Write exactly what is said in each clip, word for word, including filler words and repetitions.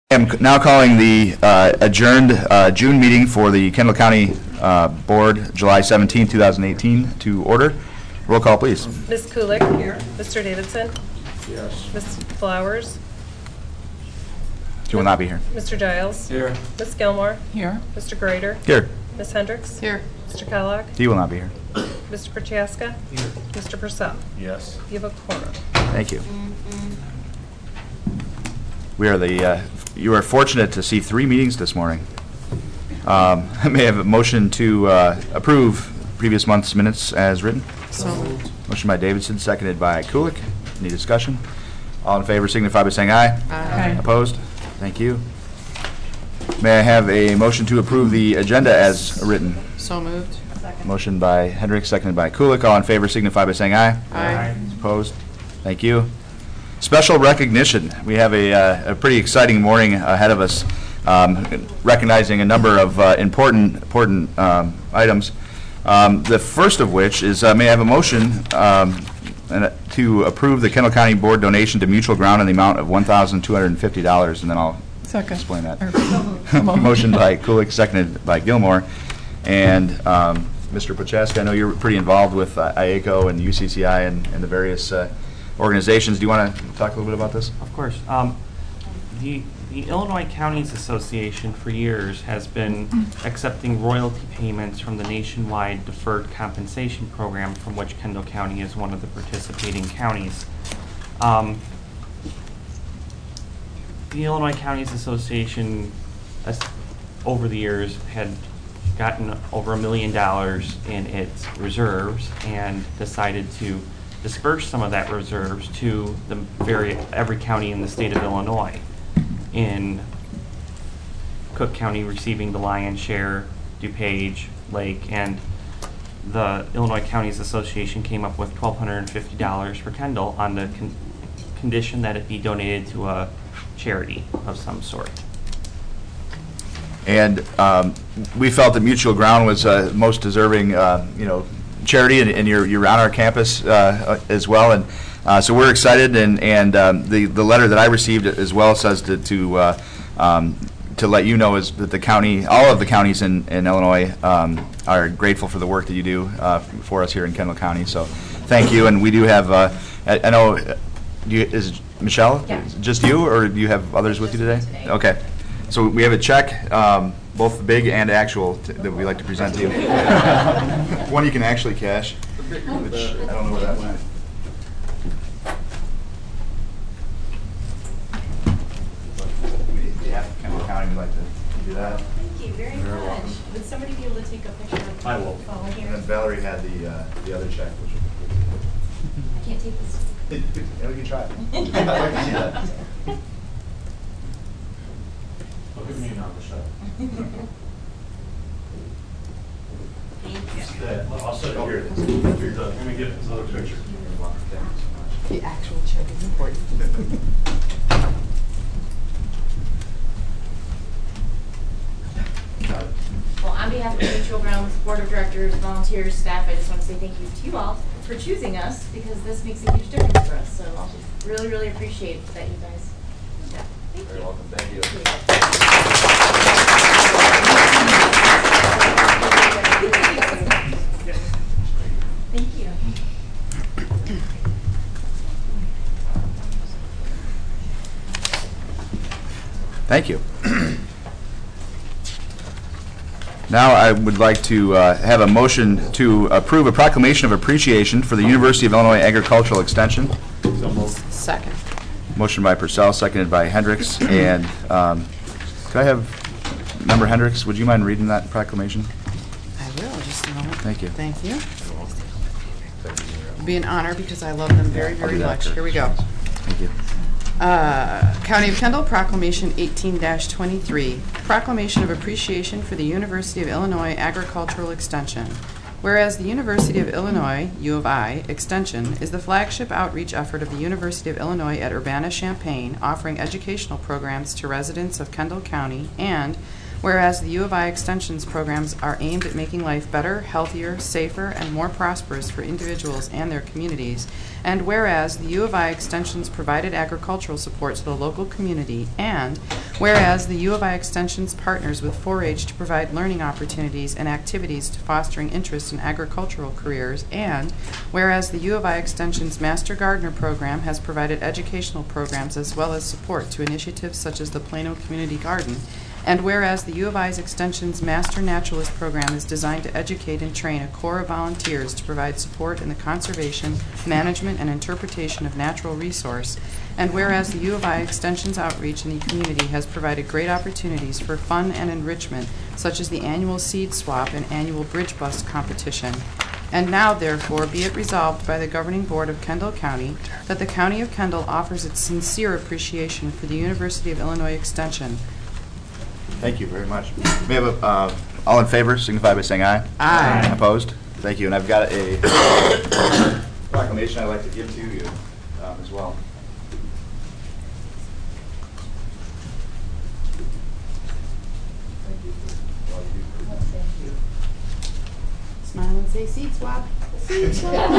I'm now calling the uh, adjourned uh, June meeting for the Kendall County uh, Board, July seventeenth, two thousand eighteen, to order. Roll call, please. Miz Kulik. Here. Mister Davidson. Yes. Miz Flowers. She will not be here. Mister Giles. Here. Miz Gilmore. Here. Mister Greider. Here. Miz Hendricks. Here. Mister Kellogg. He will not be here. Mister Prochaska. Here. Mister Purcell. Yes. You have a quorum. Thank you. We are the, uh, you are fortunate to see three meetings this morning. Um, I may have a motion to uh, approve previous month's minutes as written. So moved. Motion by Davidson, seconded by Kulik. Any discussion? All in favor signify by saying aye. Aye. Opposed? Thank you. May I have a motion to approve the agenda as written? So moved. Motion by Hendricks, seconded by Kulik. All in favor signify by saying aye. Aye. Opposed? Thank you. Special recognition. We have a, uh, a pretty exciting morning ahead of us, um, recognizing a number of uh, important important um, items. Um, the first of which is, uh, may I have a motion um, and, uh, to approve the Kendall County Board donation to Mutual Ground in the amount of one thousand two hundred fifty dollars, and then I'll Second. explain that. Or- Motion by Kulik, seconded by Gilmore. And um, Mister Prochaska, I know you're pretty involved with uh, I A C O and U C C I and, and the various uh, organizations. Do you want to talk a little bit about this? Of course. Um, the, the Illinois Counties Association for years has been accepting royalty payments from the nationwide deferred compensation program, from which Kendall County is one of the participating counties. Um, the Illinois Counties Association uh, over the years had gotten over a million dollars in its reserves and decided to disperse some of that reserves to the very every county in the state of Illinois, in Cook County receiving the lion's share, DuPage, Lake, and the Illinois Counties Association came up with twelve hundred fifty dollars for Kendall on the con condition that it be donated to a charity of some sort. And um, we felt that Mutual Ground was uh, most deserving, uh, you know, charity, and, and you're you're on our campus uh, as well, and uh, so we're excited. And and um, the the letter that I received as well says to to uh, um, to let you know is that the county, all of the counties in in Illinois, um, are grateful for the work that you do uh, for us here in Kendall County. So thank you. And we do have, uh, I, I know, you, is Michelle? Yeah. Just you, or do you have others with you today? today? Okay. So we have a check, um, both big and actual, t that we like to present to you. One you can actually cash, which I don't know where that went. We, behalf of Kendall County, we'd like to do that. Thank you very You're much. welcome. Would somebody be able to take a picture of I the will. phone And here? then Valerie had the uh, the other check, which I can't take this. yeah, we can try. I'd like to see that. I'll give me another shot. Thank you. I'll set it here. After you're done, let me get another picture. The actual check is important. Well, on behalf of Mutual Grounds Board of Directors, volunteers, staff, I just want to say thank you to you all for choosing us, because this makes a huge difference for us. So I'll just really, really appreciate that you guys. Yeah. Thank Very you. welcome. Thank you. Thank you. Thank you. Now I would like to uh, have a motion to approve a proclamation of appreciation for the University of Illinois Agricultural Extension. Second. Motion by Purcell, seconded by Hendricks. And um, could I have Member Hendricks, would you mind reading that proclamation? I will, just a moment. Thank you. Thank you. It'll be an honor because I love them very, I'll very do that much. after. Here we go. Thank you. Uh, County of Kendall Proclamation eighteen dash twenty-three, Proclamation of Appreciation for the University of Illinois Agricultural Extension. Whereas the University of Illinois, U of I, Extension is the flagship outreach effort of the University of Illinois at Urbana-Champaign, offering educational programs to residents of Kendall County, and whereas the U of I Extension's programs are aimed at making life better, healthier, safer, and more prosperous for individuals and their communities, and whereas the U of I Extension's provided agricultural support to the local community, and whereas the U of I Extension's partners with four H to provide learning opportunities and activities to fostering interest in agricultural careers, and whereas the U of I Extension's Master Gardener program has provided educational programs as well as support to initiatives such as the Plano Community Garden, and whereas the U of I's Extension's Master Naturalist program is designed to educate and train a corps of volunteers to provide support in the conservation, management, and interpretation of natural resource, and whereas the U of I Extension's outreach in the community has provided great opportunities for fun and enrichment, such as the annual seed swap and annual bridge bus competition. And now, therefore, be it resolved by the Governing Board of Kendall County that the County of Kendall offers its sincere appreciation for the University of Illinois Extension. Thank you very much. We have a, uh, all in favor, signify by saying aye. Aye. Opposed? Thank you. And I've got a proclamation I'd like to give to you um, as well. Smile and say seed swap. Seed swap.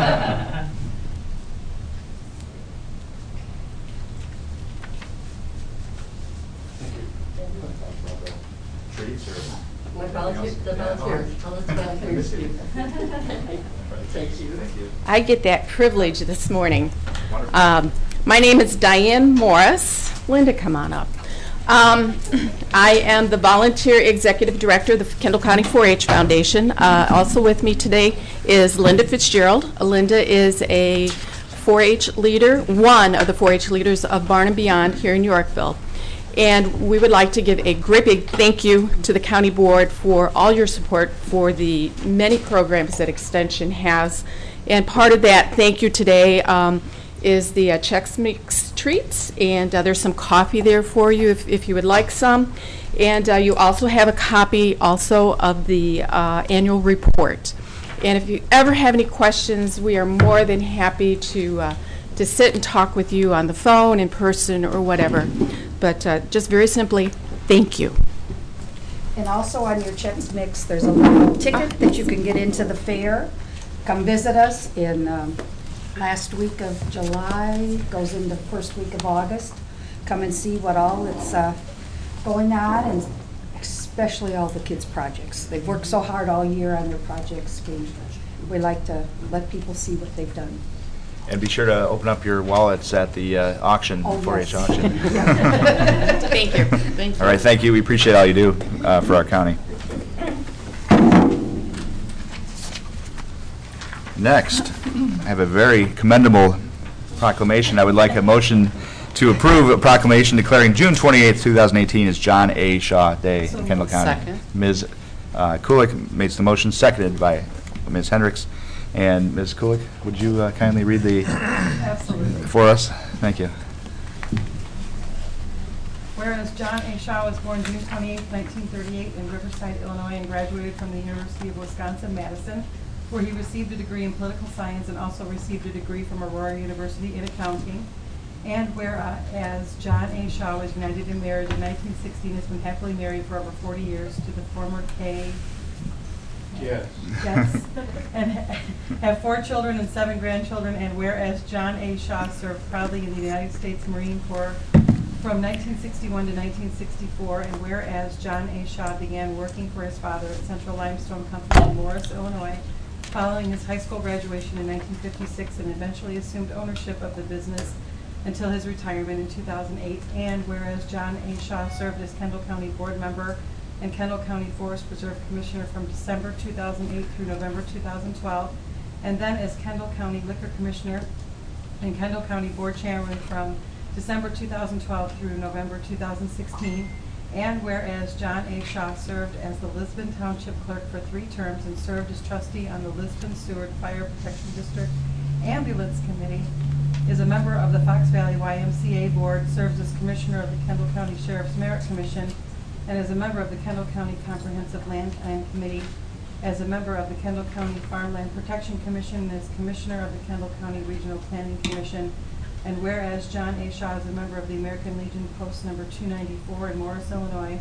Treats or? My volunteer, the volunteers, all the volunteers. Thank you. Thank you. I get that privilege this morning. Wonderful. Um, my name is Diane Morris. Linda, come on up. Um, I am the volunteer executive director of the Kendall County four H Foundation. Uh, also with me today is Linda Fitzgerald. Linda is a four H leader, one of the four H leaders of Barn and Beyond here in Yorkville. And we would like to give a great big thank you to the county board for all your support for the many programs that Extension has. And part of that thank you today um, is the uh, Chex Mix treats, and uh, there's some coffee there for you if, if you would like some. And uh, you also have a copy also of the uh, annual report. And if you ever have any questions, we are more than happy to uh, to sit and talk with you on the phone, in person, or whatever. But uh, just very simply, thank you. And also on your Chex Mix, there's a little ticket that you can get into the fair. Come visit us in um, last week of July, goes into the first week of August. Come and see what all that's uh, going on, and especially all the kids' projects. They've worked so hard all year on their projects. We, we like to let people see what they've done. And be sure to open up your wallets at the uh, auction, Oh, four H yes. auction. Thank you. Thank you. All right, thank you. We appreciate all you do uh, for our county. Next, I have a very commendable proclamation. I would like a motion to approve a proclamation declaring June twenty-eighth, two thousand eighteen as John A. Shaw Day in Kendall County. Second. Miz uh, Kulik makes the motion, seconded by Miz Hendricks. And Miz Kulik, would you uh, kindly read the Absolutely. for us? Thank you. Whereas John A. Shaw was born June twenty-eighth, nineteen thirty-eight in Riverside, Illinois, and graduated from the University of Wisconsin-Madison, where he received a degree in political science and also received a degree from Aurora University in accounting. And whereas John A. Shaw was united in marriage in nineteen sixty and has been happily married for over forty years to the former K. Yes. Yes. And have four children and seven grandchildren. And whereas John A. Shaw served proudly in the United States Marine Corps from nineteen sixty-one to nineteen sixty-four, and whereas John A. Shaw began working for his father at Central Limestone Company in Morris, Illinois, following his high school graduation in nineteen fifty-six, and eventually assumed ownership of the business until his retirement in two thousand eight. And whereas John A. Shaw served as Kendall County Board Member and Kendall County Forest Preserve Commissioner from December two thousand eight through November two thousand twelve, and then as Kendall County Liquor Commissioner and Kendall County Board Chairman from December two thousand twelve through November two thousand sixteen. And whereas John A. Shaw served as the Lisbon Township Clerk for three terms and served as trustee on the Lisbon Seward Fire Protection District Ambulance Committee, is a member of the Fox Valley Y M C A Board, serves as Commissioner of the Kendall County Sheriff's Merit Commission, and as a member of the Kendall County Comprehensive Land Plan Committee, as a member of the Kendall County Farmland Protection Commission, and as Commissioner of the Kendall County Regional Planning Commission. And whereas John A. Shaw is a member of the American Legion Post Number two ninety-four in Morris, Illinois,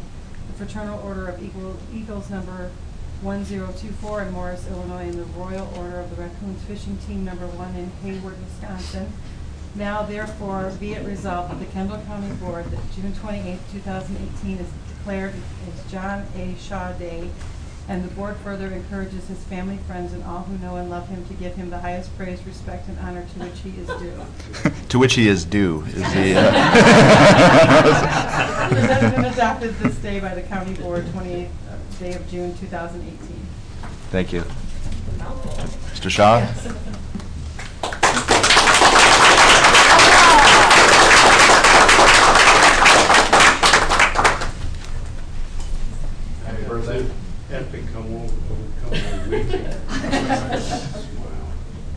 the Fraternal Order of Eagle- Eagles number one zero two four in Morris, Illinois, and the Royal Order of the Raccoons Fishing Team number one in Hayward, Wisconsin. Now therefore be it resolved that the Kendall County Board that June twenty-eighth, two thousand eighteen is declared as John A. Shaw Day, and the board further encourages his family, friends, and all who know and love him to give him the highest praise, respect, and honor to which he is due. To which he is due, is the... Uh, Presented and adopted this day by the County Board, twenty-eighth day of June, two thousand eighteen. Thank you. Mister Shaw? Happy birthday. Have to come over, come over with you. Smile.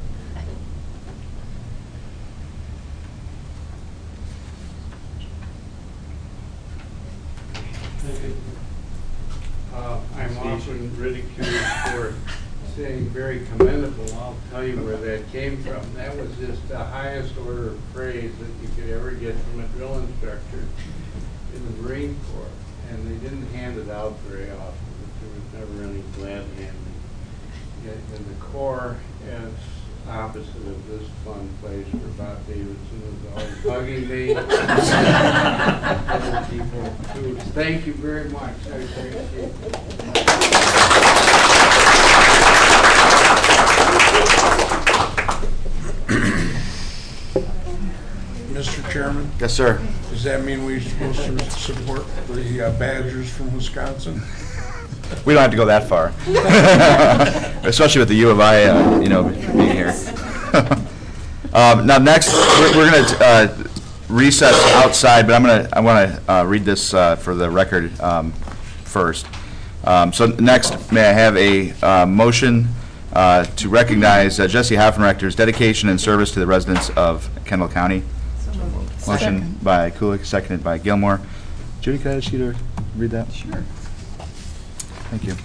Uh, I'm often ridiculed for saying very commendable. I'll tell you where that came from. That was just the highest order of praise that you could ever get from a drill instructor in the Marine Corps. And they didn't hand it out very often. There was never any glad handing. Yet in the Corps, as opposite of this fun place where Bob Davidson was always hugging me. Other people too. Thank you very much. I appreciate it. Mister Chairman, Yes, sir. does that mean we're supposed to support the uh, Badgers from Wisconsin? We don't have to go that far. Especially with the U of I, uh, you know, being here. um, now, next, we're, we're going to uh, recess outside, but I'm going to, I want to uh, read this uh, for the record um, first. Um, so next, may I have a uh, motion uh, to recognize uh, Jesse Hoffenrechter's dedication and service to the residents of Kendall County? Motion Second. by Kulik, seconded by Gilmore. Judy, could I ask you to read that? Sure. Thank you.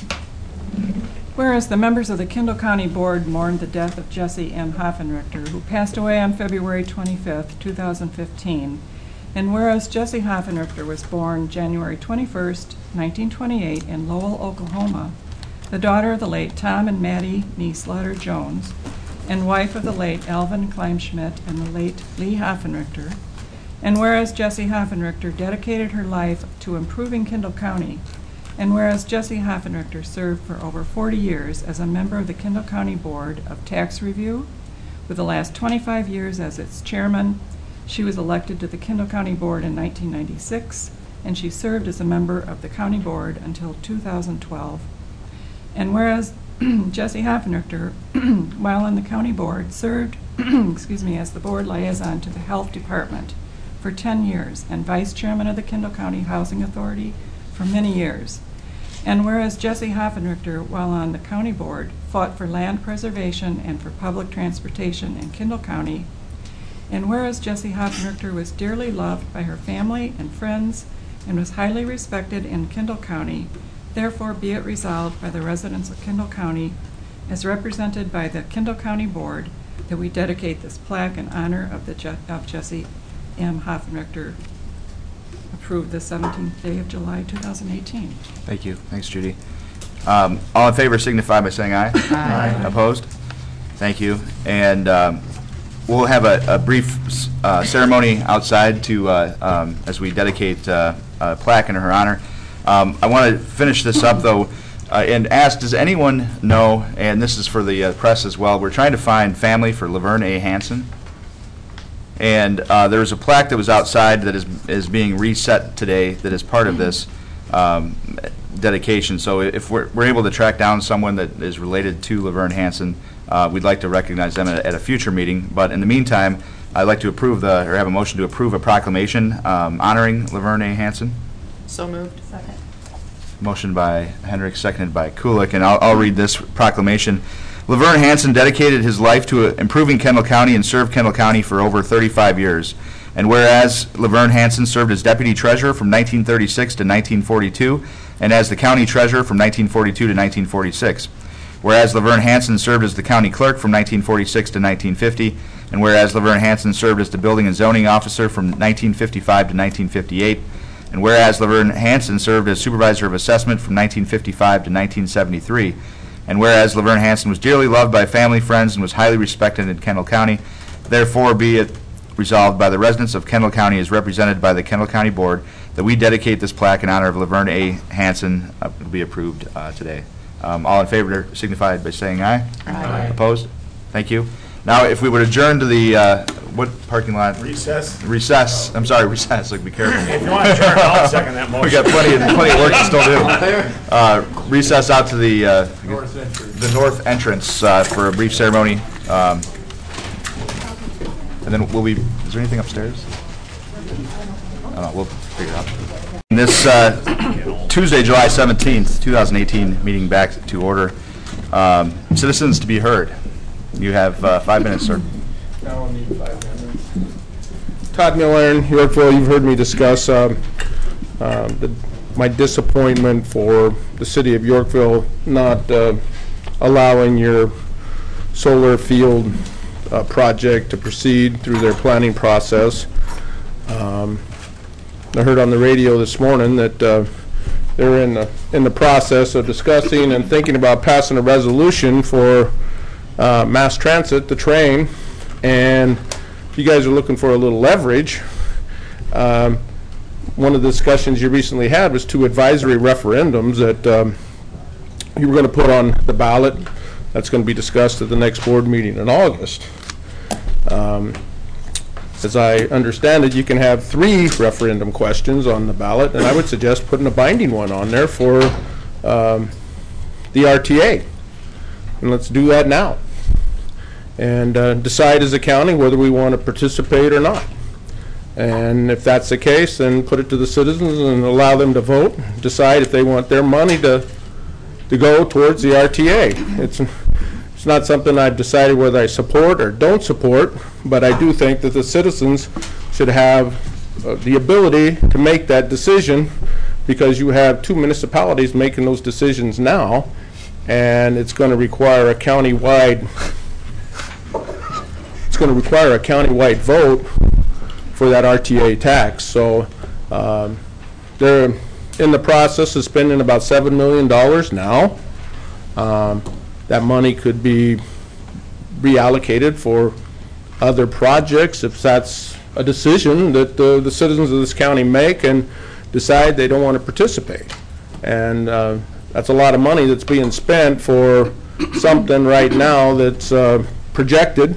Whereas the members of the Kendall County Board mourned the death of Jesse M. Hoffenrichter, who passed away on February twenty-fifth, two thousand fifteen, and whereas Jesse Hoffenrichter was born January twenty-first, nineteen twenty-eight in Lowell, Oklahoma, the daughter of the late Tom and Maddie Neeslaughter Jones, and wife of the late Alvin Kleinschmidt and the late Lee Hoffenrichter, and whereas Jessie Hoffenrichter dedicated her life to improving Kendall County, and whereas Jessie Hoffenrichter served for over forty years as a member of the Kendall County Board of Tax Review, with the last twenty-five years as its chairman, she was elected to the Kendall County Board in nineteen ninety-six, and she served as a member of the County Board until two thousand twelve. And whereas Jessie Hoffenrichter, while on the County Board, served excuse me, as the board liaison to the Health Department for ten years and vice chairman of the Kendall County Housing Authority for many years. And whereas Jessie Hoffenrichter, while on the County Board, fought for land preservation and for public transportation in Kendall County. And whereas Jessie Hoffenrichter was dearly loved by her family and friends and was highly respected in Kendall County, therefore be it resolved by the residents of Kendall County, as represented by the Kendall County Board, that we dedicate this plaque in honor of the Je- of Jessie M. Hoffenrichter, approved the seventeenth day of July, two thousand eighteen. Thank you. Thanks, Judy. Um, all in favor signify by saying aye. Aye. Opposed? Thank you. And um, we'll have a, a brief uh, ceremony outside to uh, um, as we dedicate uh, a plaque in her honor. Um, I want to finish this up, though, uh, and ask, does anyone know, and this is for the uh, press as well, we're trying to find family for Laverne A. Hansen. And uh, there's a plaque that was outside that is is being reset today that is part of this um, dedication. So if we're, we're able to track down someone that is related to Laverne Hansen, uh, we'd like to recognize them at, at a future meeting. But in the meantime, I'd like to approve the, or have a motion to approve a proclamation um, honoring Laverne A. Hansen. So moved. Second. Motion by Hendrick, seconded by Kulik, and I'll, I'll read this proclamation. Laverne Hansen dedicated his life to improving Kendall County and served Kendall County for over thirty-five years. And whereas Laverne Hansen served as deputy treasurer from nineteen thirty-six to nineteen forty-two, and as the county treasurer from nineteen forty-two to nineteen forty-six. Whereas Laverne Hansen served as the county clerk from nineteen forty-six to nineteen fifty, and whereas Laverne Hansen served as the building and zoning officer from nineteen fifty-five to nineteen fifty-eight, And whereas Laverne Hansen served as supervisor of assessment from nineteen fifty-five to nineteen seventy-three, and whereas Laverne Hansen was dearly loved by family, friends, and was highly respected in Kendall County, therefore be it resolved by the residents of Kendall County as represented by the Kendall County Board that we dedicate this plaque in honor of Laverne A. Hansen. Uh, will be approved uh, today. Um, all in favor signify by saying aye. Aye. Opposed? Thank you. Now, if we would adjourn to the, uh, what parking lot? Recess. Recess. I'm sorry, recess. Like, be careful. If you want to adjourn, I'll second that motion. We got plenty of, plenty of work to still do. Uh, recess out to the, uh, North entrance. the north entrance uh, for a brief ceremony. Um, and then we'll be, is there anything upstairs? I don't know, we'll figure it out. This uh, Tuesday, July seventeenth, two thousand eighteen, meeting back to order. Um, citizens to be heard. You have uh, five minutes, sir. Now I'll need five minutes. Todd Miller, Yorkville, you've heard me discuss um, uh, the, my disappointment for the city of Yorkville not uh, allowing your solar field uh, project to proceed through their planning process. Um, I heard on the radio this morning that uh, they're in the, in the process of discussing and thinking about passing a resolution for Uh, mass transit, the train, and if you guys are looking for a little leverage, um, one of the discussions you recently had was two advisory referendums that um, you were going to put on the ballot. That's going to be discussed at the next board meeting in August. Um, as I understand it, you can have three referendum questions on the ballot, and I would suggest putting a binding one on there for um, the R T A. And let's do that now. And uh, decide as a county whether we want to participate or not. And if that's the case, then put it to the citizens and allow them to vote, decide if they want their money to to go towards the R T A. It's, it's not something I've decided whether I support or don't support, but I do think that the citizens should have uh, the ability to make that decision, because you have two municipalities making those decisions now, and it's going to require a county-wide it's going to require a county-wide vote for that R T A tax. So um, they're in the process of spending about seven million dollars now. Um, that money could be reallocated for other projects if that's a decision that uh, the citizens of this county make and decide they don't want to participate. And uh, that's a lot of money that's being spent for something right now that's uh, projected.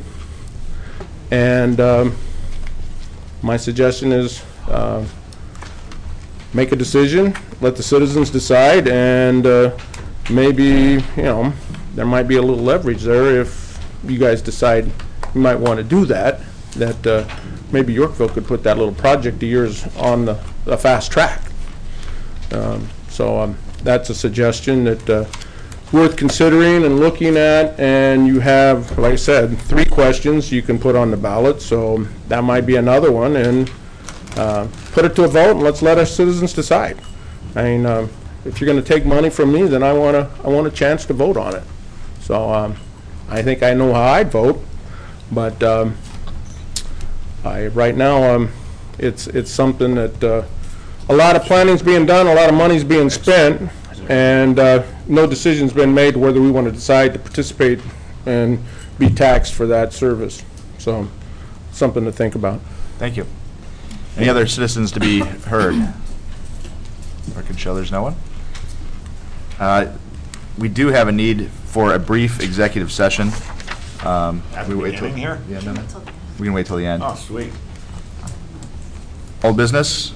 And um, my suggestion is uh, make a decision, let the citizens decide, and uh, maybe, you know, there might be a little leverage there if you guys decide you might want to do that, that uh, maybe Yorkville could put that little project of yours on the, the fast track. Um, so um, that's a suggestion that uh, worth considering and looking at, and you have, like I said, three questions you can put on the ballot, so that might be another one, and uh, put it to a vote and let's let our citizens decide. I mean, um, if you're going to take money from me, then I want to I want a chance to vote on it. So um, I think I know how I'd vote, but um, I right now um, it's it's something that uh, a lot of planning's being done, a lot of money's being spent, and uh, no decision's been made whether we want to decide to participate and be taxed for that service. So, something to think about. Thank you. Any other citizens to be heard? Or can show there's no one? Uh, we do have a need for a brief executive session. Um, At we the wait till- beginning here? Yeah, no, no. We can wait till the end. Oh, sweet. Old business?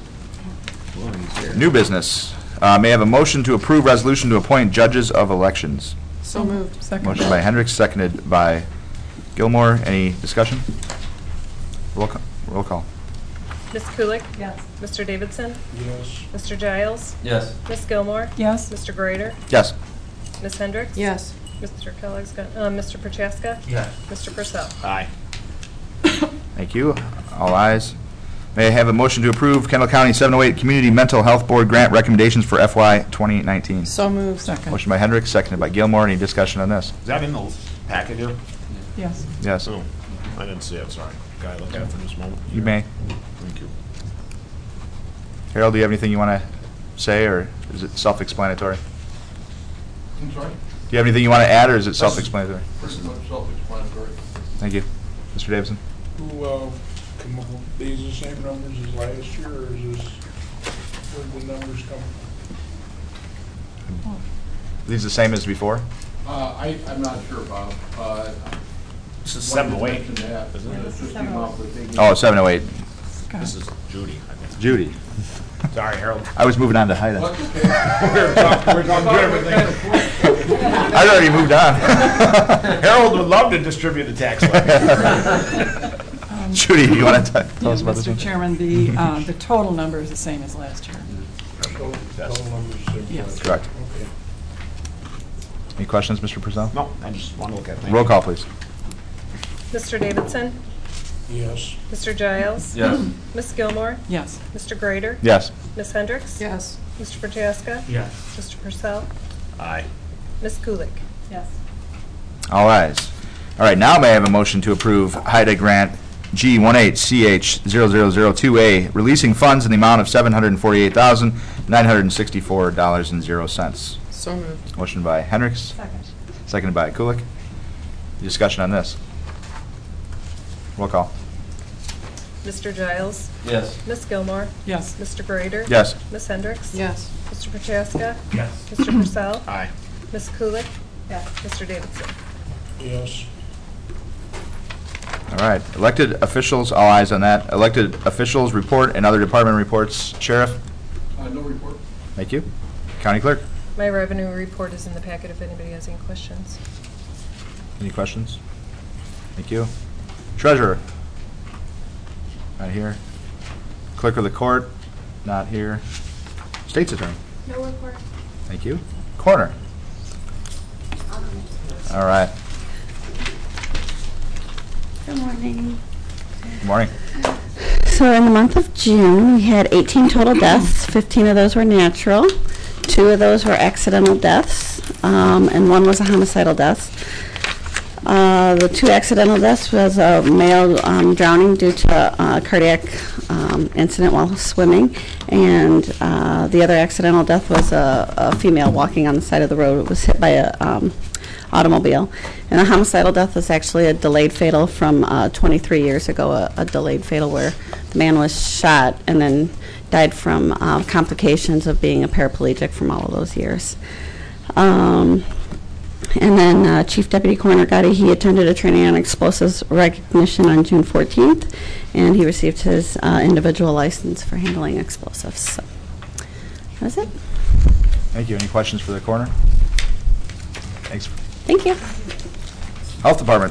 New business. Uh, may I have a motion to approve resolution to appoint judges of elections? So moved. Second. Motion by Hendricks, seconded by Gilmore. Any discussion? Roll call. Roll call. Miz Kulik? Yes. Mister Davidson? Yes. Mister Giles? Yes. Miz Gilmore? Yes. Mister Grader? Yes. Miz Hendricks? Yes. Mister Kellogg's got, uh, Mister Prochaska? Yes. Mister Purcell? Aye. Thank you. All ayes. May I have a motion to approve Kendall County seven oh eight Community Mental Health Board grant recommendations for F Y twenty nineteen? So moved. Second. Motion by Hendricks, seconded by Gilmore. Any discussion on this? Is that in the packet here? Yes. Yes. Oh, I didn't see it, sorry. Can I look at it for just a moment? You may. Thank you. Harold, do you have anything you want to say, or is it self-explanatory? I'm sorry? Do you have anything you want to add, or is it self-explanatory? Pretty much self-explanatory. Thank you. Mister Davidson? Who uh, come up with these the same numbers as last year, or is this where the numbers come from? These the same as before? Uh, I, I'm not sure, Bob. Uh, This is wanted seven to oh eight, mention that, isn't and it? it just came up with thinking- Oh, seven oh eight. This is Judy. I think. Judy. Sorry, Harold. I was moving on to Haida. That's okay. We're talking, we're talking through everything. I'd already moved on. Harold would love to distribute the tax levy. Judy, do you want to tell Yeah, us about this one? Mister Chairman, the, uh, the total number is the same as last year. Total total numbers. same Yes. size. Correct. Okay. Any questions, Mister Purcell? No, I just want to look at things. Roll call, please. Mister Davidson? Yes. Mister Giles? Yes. Miss Gilmore? Yes. Mister Grader? Yes. Miss Hendricks? Yes. Mister Prochaska? Yes. Mister Purcell? Aye. Miss Kulik? Yes. All ayes. All right, now may I have a motion to approve Haida Grant G eighteen C H zero zero zero two A, releasing funds in the amount of seven hundred forty-eight thousand nine hundred sixty-four dollars and zero cents. So moved. Motion by Hendricks, Second. seconded by Kulik. Discussion on this. Roll call. Mister Giles? Yes. Miss Gilmore? Yes. Mister Grader? Yes. Miss Hendricks? Yes. Mister Prochaska? Yes. Mister Purcell? Aye. Miss Kulik? Yes. Mister Davidson? Yes. All right, elected officials, all eyes on that. Elected officials report and other department reports. Sheriff? Uh, no report. Thank you. County clerk? My revenue report is in the packet if anybody has any questions. Any questions? Thank you. Treasurer? Not here. Clerk of the court? Not here. State's attorney? No report. Thank you. Coroner? All right. Good morning. Good morning. So in the month of June, we had eighteen total deaths. fifteen of those were natural. Two of those were accidental deaths, um, and one was a homicidal death. Uh, the two accidental deaths was a male um, drowning due to a cardiac um, incident while swimming, and uh, the other accidental death was a, a female walking on the side of the road. It was hit by a um, automobile. And the homicidal death was actually a delayed fatal from uh, twenty-three years ago, a, a delayed fatal where the man was shot and then died from uh, complications of being a paraplegic from all of those years. Um, and then uh, Chief Deputy Coroner Gotti, he attended a training on explosives recognition on June fourteenth, and he received his uh, individual license for handling explosives. So that was it. Thank you. Any questions for the coroner? Thanks. Thank you. Health Department.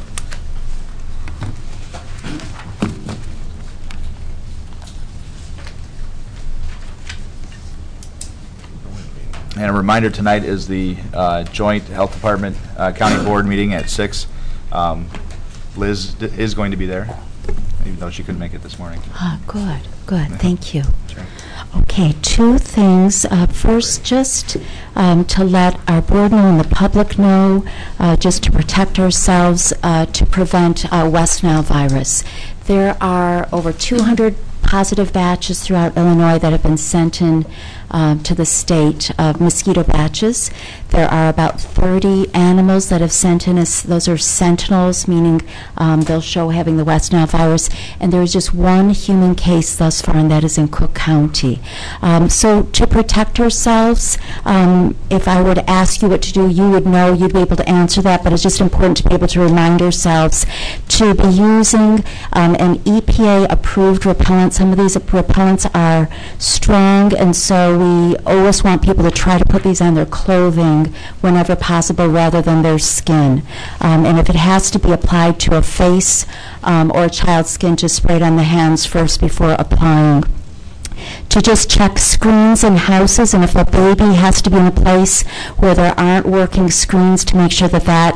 And a reminder, tonight is the uh, joint Health Department uh, County Board meeting at six. Um, Liz d- is going to be there, even though she couldn't make it this morning. Ah, good, good. Thank you. Sure. Okay, two things. Uh, first, just um, to let our board know and the public know, uh, just to protect ourselves, uh, to prevent uh, West Nile virus. There are over two hundred positive batches throughout Illinois that have been sent in uh, to the state of mosquito batches. There are about thirty animals that have sent in as those are sentinels, meaning um, they'll show having the West Nile virus, and there is just one human case thus far, and that is in Cook County. Um, so to protect ourselves, um, if I were to ask you what to do, you would know, you'd be able to answer that, but it's just important to be able to remind ourselves to be using um, an E P A-approved repellent. Some of these repellents are strong, and so we always want people to try to put these on their clothing whenever possible rather than their skin. Um, and if it has to be applied to a face um, or a child's skin, just spray it on the hands first before applying. To just check screens in houses, and if a baby has to be in a place where there aren't working screens, to make sure that that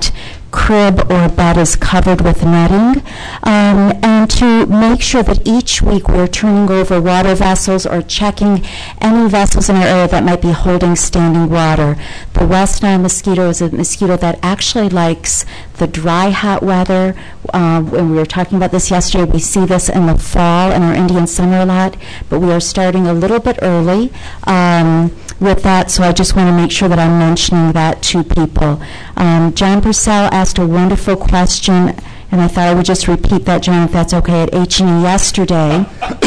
crib or bed is covered with netting, um, and to make sure that each week we're turning over water vessels or checking any vessels in our area that might be holding standing water. The West Nile mosquito is a mosquito that actually likes the dry, hot weather. Uh, when we were talking about this yesterday, we see this in the fall in our Indian summer a lot, but we are starting a little bit early um, with that, so I just want to make sure that I'm mentioning that to people. Um, John Purcell asked a wonderful question, and I thought I would just repeat that, John, if that's okay, at H and E yesterday.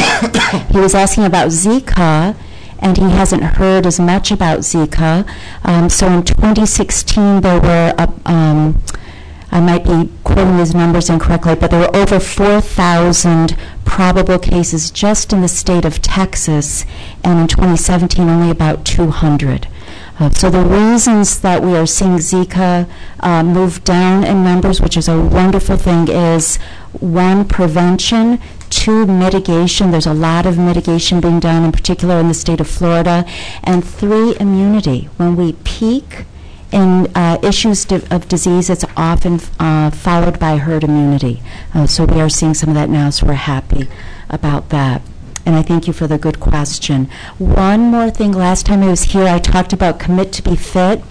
He was asking about Zika, and he hasn't heard as much about Zika. Um, so in twenty sixteen, there were, uh, um, I might be quoting these numbers incorrectly, but there were over four thousand probable cases just in the state of Texas, and in twenty seventeen, only about two hundred. Uh, so the reasons that we are seeing Zika uh, move down in numbers, which is a wonderful thing, is one, prevention, two, mitigation. There's a lot of mitigation being done, in particular in the state of Florida, and three, immunity. When we peak in uh, issues di- of disease, it's often uh, followed by herd immunity. Uh, so we are seeing some of that now, so we're happy about that. And I thank you for the good question. One more thing, last time I was here, I talked about Commit to be Fit,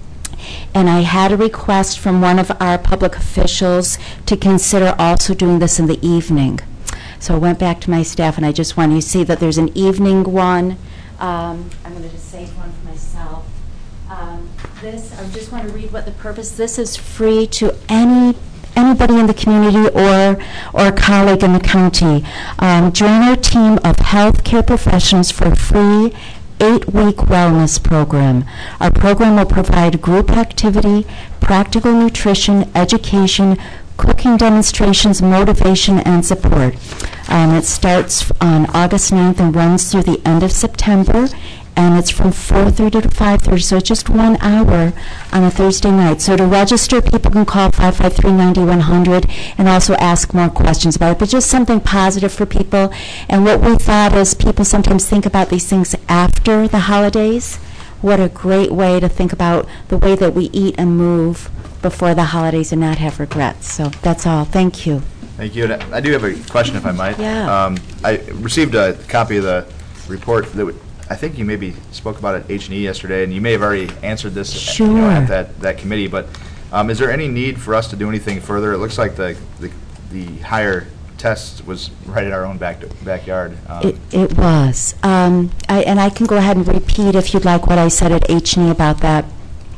and I had a request from one of our public officials to consider also doing this in the evening. So I went back to my staff, and I just want you to see that there's an evening one. Um, I'm going to just save one for myself. Um, this, I just want to read what the purpose, this is free to any anybody in the community or or a colleague in the county. Um, join our team of healthcare professionals for a free eight-week wellness program. Our program will provide group activity, practical nutrition, education, cooking demonstrations, motivation, and support. Um, it starts on August ninth and runs through the end of September, and it's from four thirty to five thirty, so it's just one hour on a Thursday night. So to register, people can call five five three, nine one zero zero and also ask more questions about it, but just something positive for people. And what we thought is people sometimes think about these things after the holidays. What a great way to think about the way that we eat and move before the holidays and not have regrets. So that's all. Thank you. Thank you. And I do have a question, if I might. Yeah. Um, I received a copy of the report that would, I think you maybe spoke about it at H and E yesterday, and you may have already answered this you know, Sure. at that, that committee, but um, is there any need for us to do anything further? It looks like the, the, the higher test was right in our own back backyard. Um, It, it was. Um, I, and I can go ahead and repeat, if you'd like, what I said at H and E about that.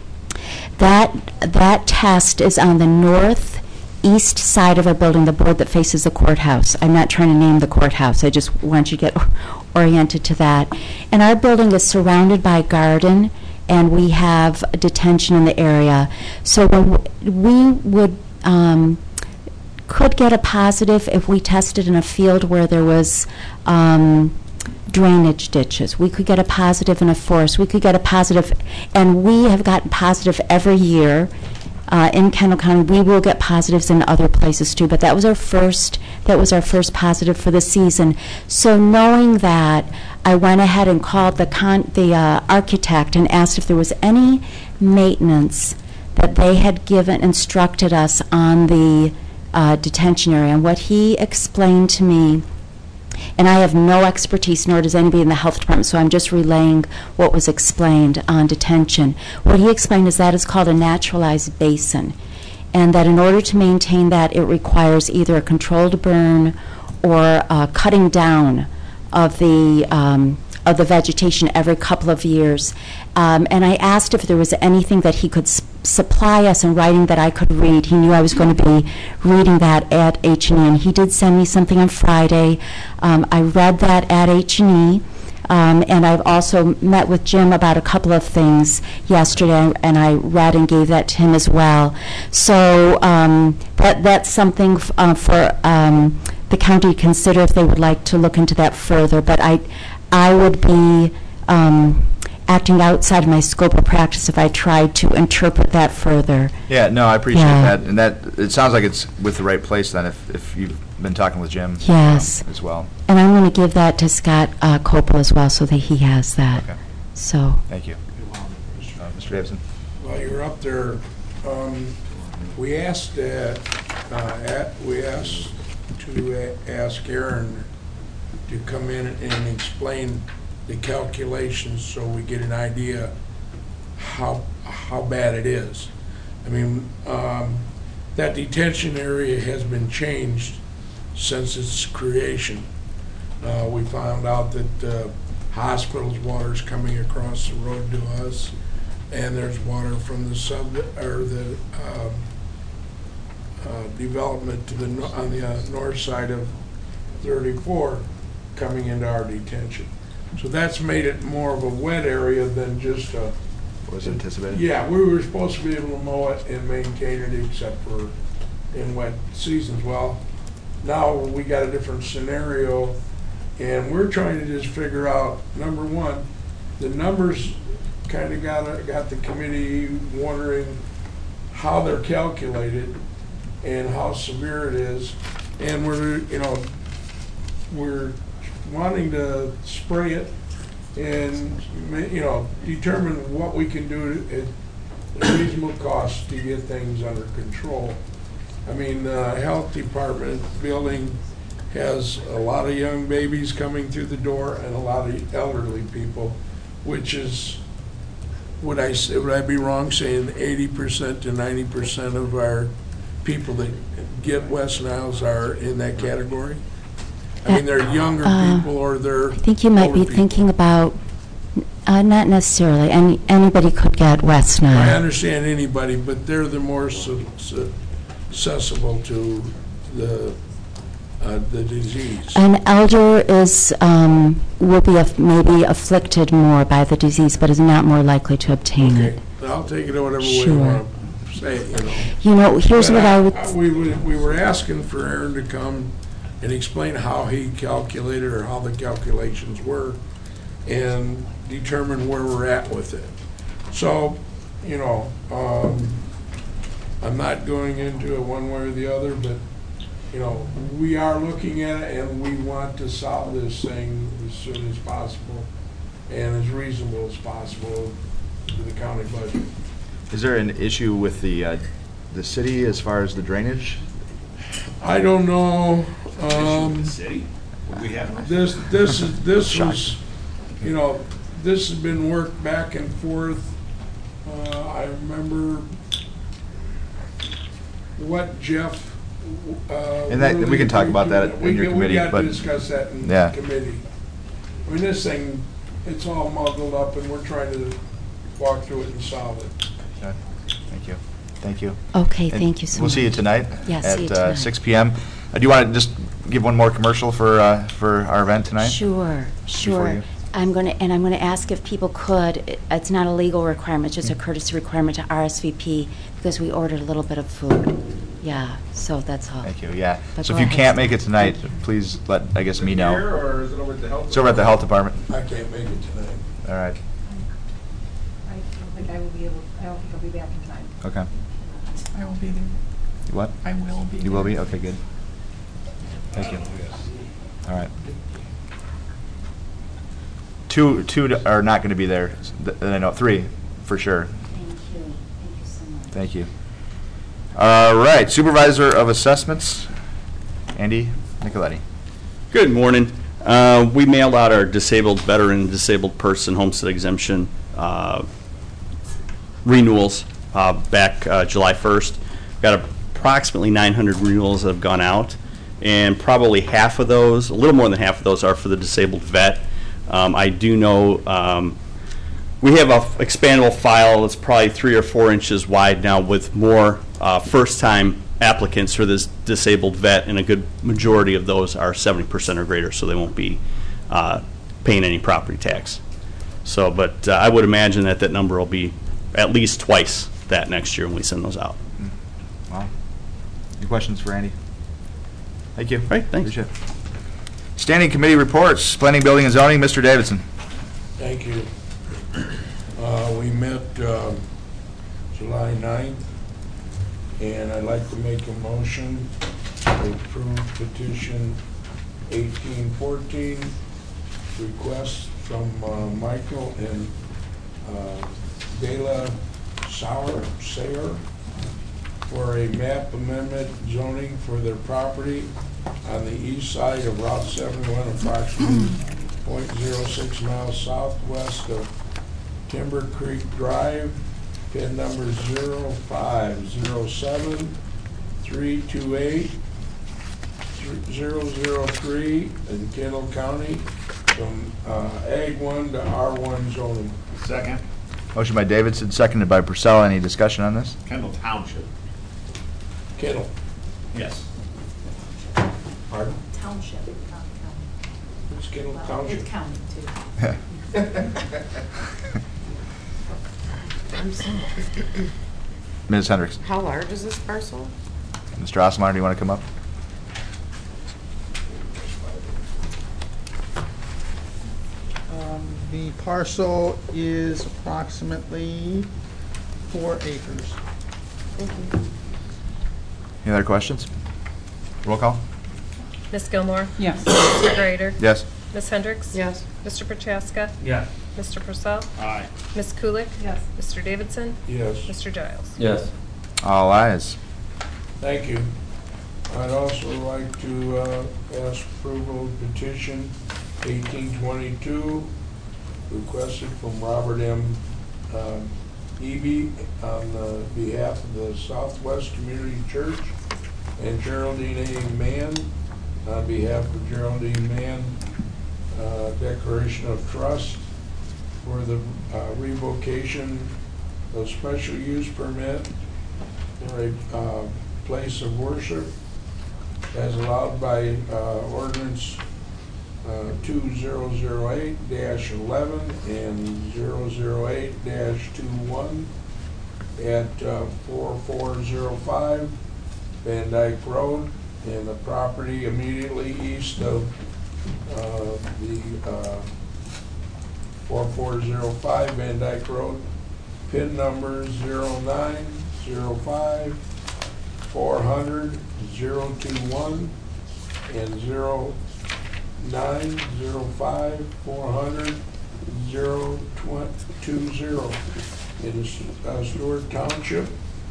That, that test is on the northeast side of our building, the board that faces the courthouse. I'm not trying to name the courthouse. I just want you to get oriented to that. And our building is surrounded by a garden, and we have detention in the area. So when we would um, could get a positive if we tested in a field where there was um, drainage ditches. We could get a positive in a forest. We could get a positive, and we have gotten positive every year. Uh, in Kendall County, we will get positives in other places too, but that was our first, that was our first positive for the season. So knowing that, I went ahead and called the con the uh, architect and asked if there was any maintenance that they had given, instructed us on the uh, detention area. And what he explained to me, and I have no expertise, nor does anybody in the health department, so I'm just relaying what was explained on detention. What he explained is that is called a naturalized basin, and that in order to maintain that, it requires either a controlled burn or uh, cutting down of the um, of the vegetation every couple of years. Um, and I asked if there was anything that he could s supply us in writing that I could read. He knew I was going to be reading that at H and E, and he did send me something on Friday. Um, I read that at H and E. Um, and I've also met with Jim about a couple of things yesterday, and I read and gave that to him as well. So um, that that's something f uh, for um, the county to consider if they would like to look into that further. But I, I would be um, acting outside of my scope of practice if I tried to interpret that further. Yeah, no, I appreciate Yeah. that, and that it sounds like it's with the right place then. If if you've been talking with Jim, Yes. um, as well. And I'm going to give that to Scott uh, Copel as well, so that he has that. Okay. So. Thank you, uh, Mister Davidson. While you're up there, um, We asked that, uh, at, we asked to a- ask Aaron to come in and explain the calculations so we get an idea how, how bad it is. I mean, um, that detention area has been changed since its creation. Uh, we found out that uh, hospital's water is coming across the road to us, and there's water from the sub, or the um, uh, development to the, no- on the uh, north side of thirty-four coming into our detention. So that's made it more of a wet area than just a. Was anticipated? Yeah, we were supposed to be able to mow it and maintain it except for in wet seasons. Well, now we got a different scenario, and we're trying to just figure out, number one, the numbers kind of got, got the committee wondering how they're calculated and how severe it is. And we're, you know, we're wanting to spray it and, ma- you know, determine what we can do at a reasonable cost to get things under control. I mean, the health department building has a lot of young babies coming through the door and a lot of elderly people, which is, would I, say- would I be wrong saying eighty percent to ninety percent of our people that get West Niles are in that category? I mean, they're younger Uh, people or they're I think you might be older people. thinking about, uh, not necessarily, any, anybody could get West I Nile. understand anybody, but they're the more su- su- susceptible to the, uh, the disease. An elder is, um, will be aff- maybe afflicted more by the disease, but is not more likely to obtain Okay, it. I'll take it whatever way you Sure. want to say it, you know. You know, here's But what I would, We, we we were asking for Aaron to come and explain how he calculated or how the calculations were and determine where we're at with it. So, you know, um, I'm not going into it one way or the other, but, you know, we are looking at it and we want to solve this thing as soon as possible and as reasonable as possible to the county budget. Is there an issue with the, uh, the city as far as the drainage? I don't know, um, The city? Would we have? this, this is, this Shock. was, you know, this has been worked back and forth. Uh, I remember what Jeff, uh. And that- we can talk about that in we your can- committee, We got but- to discuss that in Yeah. committee. I mean, this thing, it's all muddled up and we're trying to walk through it and solve it. Okay. Thank you. Thank you. okay, And thank you so much. We'll see you tonight. Yeah, see you At uh, tonight. six P M. I do want to just give one more commercial for, uh, for our event tonight. Sure, sure. you- I'm going to, and I'm going to ask if people could, it- it's not a legal requirement, it's just a courtesy requirement to R S V P, because we ordered a little bit of food. Yeah, so that's all. Thank you, yeah. But So go if you ahead. can't make it tonight, please let, I guess, me Here, know. or is it over at the health? It's over at the health department. I can't make it tonight. All right, I don't think I will be able, I don't think I'll be back in time. okay. I will be there. You what? I will be You will there. be? Okay, good. Thank you. All right. Two, two are not going to be there, th- I know, three, for sure. Thank you, thank you so much. Thank you. All right, Supervisor of Assessments, Andy Nicoletti. Good morning. Uh, We mailed out our disabled veteran, disabled person homestead exemption uh, renewals uh, back uh, July first. Got approximately nine hundred renewals that have gone out, and probably half of those, a little more than half of those are for the disabled vet. Um, I do know um, we have a expandable file that's probably three or four inches wide now with more uh, first-time applicants for this disabled vet, and a good majority of those are seventy percent or greater, so they won't be uh, paying any property tax. So, but uh, I would imagine that that number will be at least twice that next year when we send those out. Wow. Any questions for Andy? Thank you. Right, thanks. Appreciate it. Standing Committee Reports, Planning, Building, and Zoning, Mister Davidson. Thank you. Uh, We met um, July ninth, and I'd like to make a motion to approve petition eighteen fourteen, request from uh, Michael and uh, Bela Sauer, Sayer, for a map amendment zoning for their property on the east side of Route seventy-one, approximately point zero six miles southwest of Timber Creek Drive, pin number zero five zero seven three two eight zero zero three in Kendall County from uh, Ag one to R one zoning. Second. Motion by Davidson, seconded by Purcell. Any discussion on this? Kendall Township. Kendall. Yes. Pardon? Township, not county. It's Kendall Well, Township. It's county too. Miz Hendricks. How large is this parcel? Mister Osmeyer, do you want to come up? Um, The parcel is approximately four acres. Thank you. Any other questions? Roll call? Miss Gilmore? Yes. Mister Grader? Yes. Miss Hendricks? Yes. Mister Prochaska? Yes. Mister Purcell? Aye. Miss Kulik? Yes. Mister Davidson? Yes. Mister Giles? Yes. All ayes. Thank you. I'd also like to uh, ask approval of petition eighteen twenty-two requested from Robert M. uh, Eby on the behalf of the Southwest Community Church and Geraldine A. Mann on behalf of Geraldine Mann, uh, declaration of trust for the uh, revocation of special use permit for a uh, place of worship as allowed by uh, ordinance uh, two thousand eight dash eleven and zero zero eight dash twenty-one at uh, four four zero five Van Dyke Road and the property immediately east of uh, the uh, four four zero five Van Dyke Road, pin number zero nine zero five four hundred zero two one and zero nine zero five four hundred zero two zero in uh, Stewart Township.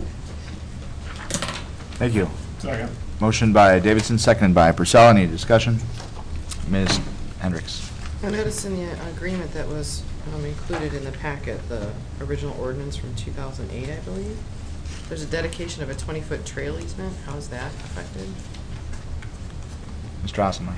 Thank you. Second. Motion by Davidson, seconded by Purcell. Any discussion? Miz Hendricks. I noticed in the agreement that was um, included in the packet, the original ordinance from two thousand eight, I believe, there's a dedication of a twenty-foot trail easement. How is that affected? Mister Osmeyer.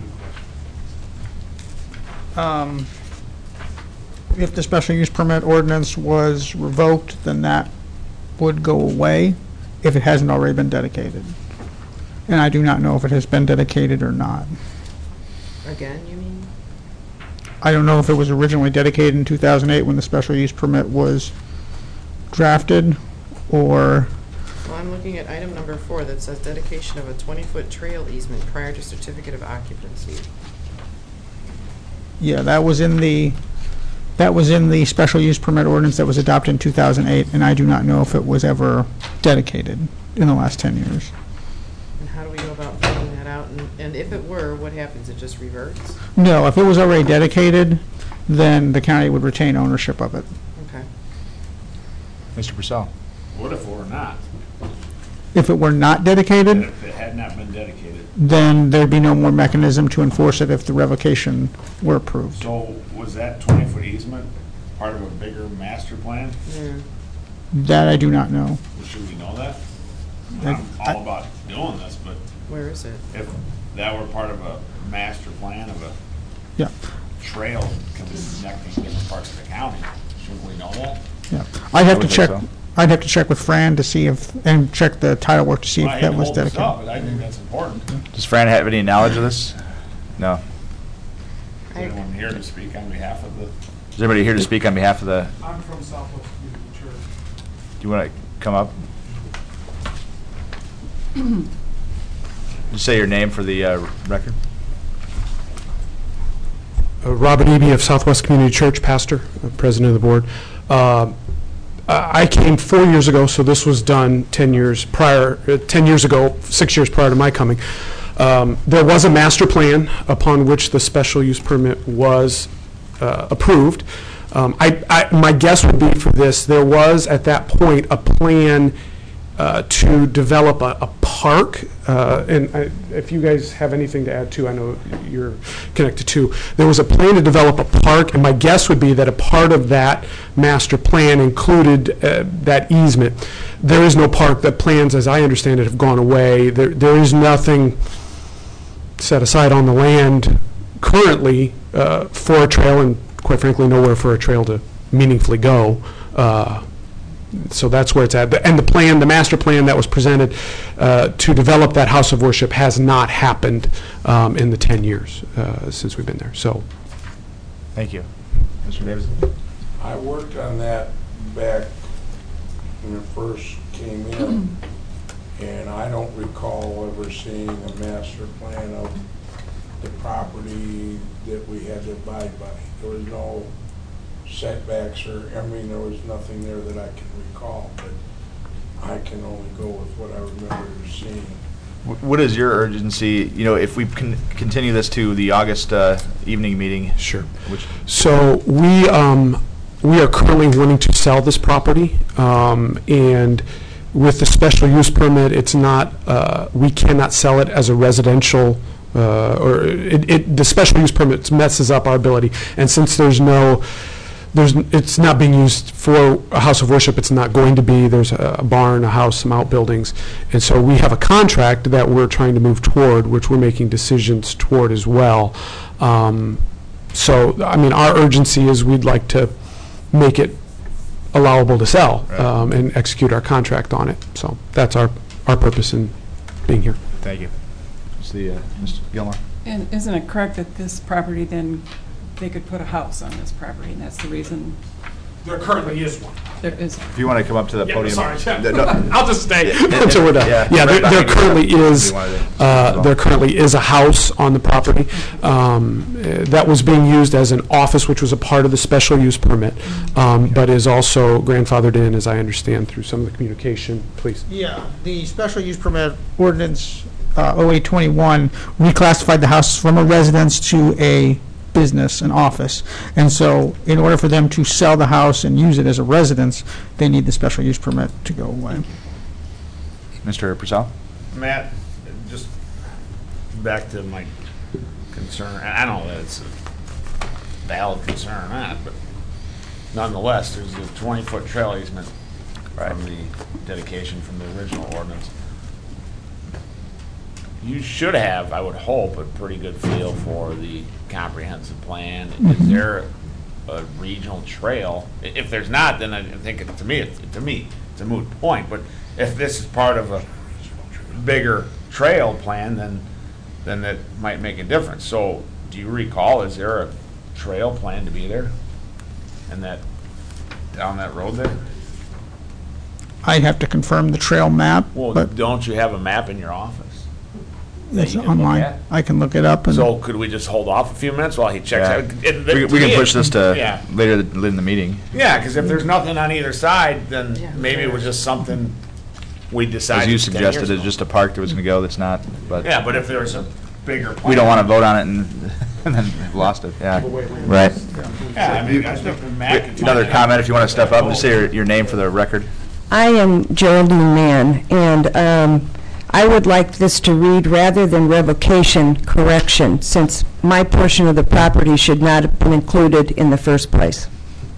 Um, If the special use permit ordinance was revoked, then that would go away if it hasn't already been dedicated. And I do not know if it has been dedicated or not. Again, you mean? I don't know if it was originally dedicated in two thousand eight when the special use permit was drafted, or, Well, I'm looking at item number four that says dedication of a twenty-foot trail easement prior to certificate of occupancy. yeah, that was in the, that was in the special use permit ordinance that was adopted in two thousand eight, and I do not know if it was ever dedicated in the last ten years. And how do we go about finding that out? And, and if it were, what happens? It just reverts? No, if it was already dedicated, then the county would retain ownership of it. Okay. Mister Purcell. What if it were not? If it were not dedicated, If it had not been dedicated? then there'd be no more mechanism to enforce it if the revocation were approved. So was that twenty-foot easement part of a bigger master plan? Yeah. That I do not know. Should we know that? I- I'm all about doing this, but Where is it? if that were part of a master plan of a Yeah, trail connecting different parts of the county, shouldn't we know that? yeah. I'd have I to would check, think so. I'd have to check with Fran to see if, and check the title work to see Well, I if hate that to was hold this dedicated. up, but I think that's important. Does Fran have any knowledge of this? No. Is anyone here to speak on behalf of the? Is anybody here to speak on behalf of the, I'm from Southwest Community Church. do you want to come up? Just say your name for the uh, record. Uh, Robert Eby of Southwest Community Church, pastor, uh, president of the board. Uh, I came four years ago, so this was done ten years prior, uh, ten years ago, six years prior to my coming. Um, There was a master plan upon which the special use permit was uh, approved. Um, I, I, my guess would be for this, there was at that point a plan uh, to develop a, a park, uh, and I, if you guys have anything to add too, I know you're connected too. There was a plan to develop a park, and my guess would be that a part of that master plan included uh, that easement. There is no park. The plans, as I understand it, have gone away. There, there is nothing set aside on the land currently uh, for a trail, and quite frankly, nowhere for a trail to meaningfully go. Uh, So that's where it's at. And the plan, the master plan that was presented uh, to develop that house of worship has not happened um, in the ten years uh, since we've been there. So, thank you. Mister Davis? I worked on that back when it first came in, and I don't recall ever seeing a master plan of the property that we had to abide by. There was no setbacks or, I mean, there was nothing there that I can recall, but I can only go with what I remember seeing. Wh- What is your urgency, you know, if we can continue this to the August uh, evening meeting? Sure. Which, so we um, we are currently wanting to sell this property, um, and with the special use permit, it's not, uh, we cannot sell it as a residential, uh, or it, it, the special use permit messes up our ability. And since there's no, there's, it's not being used for a house of worship, it's not going to be, there's a barn, a house, some outbuildings. And so we have a contract that we're trying to move toward, which we're making decisions toward as well. Um, so, I mean, our urgency is we'd like to make it allowable to sell, Right. um, and execute our contract on it. So that's our, our purpose in being here. thank you. It's the, uh, Mister Gilmore? And isn't it correct that this property then, they could put a house on this property, and that's the reason There currently is one. there is? If you want to come up to the Yeah, podium. sorry. No, no. I'll just stay Yeah, until we're done. yeah, Yeah, right there, there behind you. currently If is, you wanted to- uh, there currently is a house on the property um, uh, that was being used as an office, which was a part of the special use permit, um, but is also grandfathered in, as I understand, through some of the communication. Please. Yeah, the special use permit ordinance uh, oh eight twenty-one reclassified the house from a residence to a business, an office. And so in order for them to sell the house and use it as a residence, they need the special use permit to go away. Mister Purcell? Matt, just back to my concern, and I don't know that it's a valid concern or not, but nonetheless, there's a twenty-foot trail easement from the dedication from the original ordinance. You should have, I would hope, a pretty good feel for the comprehensive plan. Is there a regional trail? I- If there's not, then I think, it- to me, it's, to me, it's a moot point, but if this is part of a bigger trail plan, then, then that might make a difference. So, do you recall, is there a trail plan to be there? And that, down that road there? I'd have to confirm the trail map, Well, but don't you have a map in your office? that it's you can look online. at? I can look it up. and So could we just hold off a few minutes while he checks Yeah. out? It- We, to we me, can push it- this to Yeah, later th- in the meeting. yeah, because if there's nothing on either side, then Yeah. maybe it was just something we decided. As you 10 suggested, years it's ago. just a park that was going to go that's not, but Yeah, but if there's a bigger plan. we don't want to vote on it and, and then have lost it, yeah. Right. Yeah, I mean, I think Matt can Another find out. comment, if you want to step up and say your, your name for the record. I am Geraldine Mann, and um, I would like this to read, rather than revocation, correction, since my portion of the property should not have been included in the first place.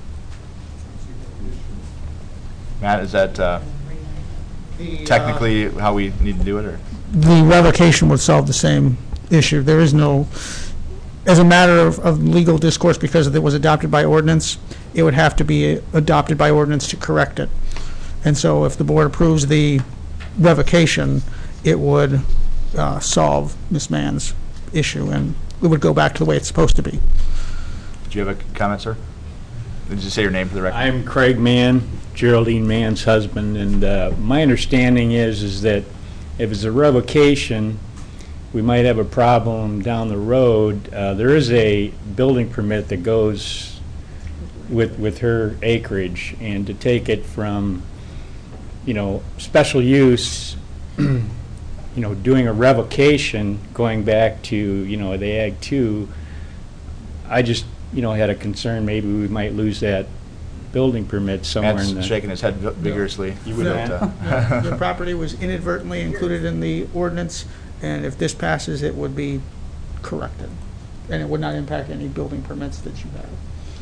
Matt, is that uh, The, uh, technically how we need to do it, or? the revocation would solve the same issue. There is no, as a matter of, of legal discourse, because it was adopted by ordinance, it would have to be adopted by ordinance to correct it. And so if the board approves the revocation, it would uh, solve Miz Mann's issue, and it would go back to the way it's supposed to be. Do you have a comment, sir? Did you say your name for the record? I'm Craig Mann, Geraldine Mann's husband, and uh, my understanding is, is that if it's a revocation, we might have a problem down the road. Uh, There is a building permit that goes with, with her acreage, and to take it from, you know, special use, you know, doing a revocation, going back to, you know, the Ag two, I just, you know, had a concern maybe we might lose that building permit somewhere in the... Matt's shaking his head vigorously. You would The the property was inadvertently included in the ordinance, and if this passes, it would be corrected. And it would not impact any building permits that you have.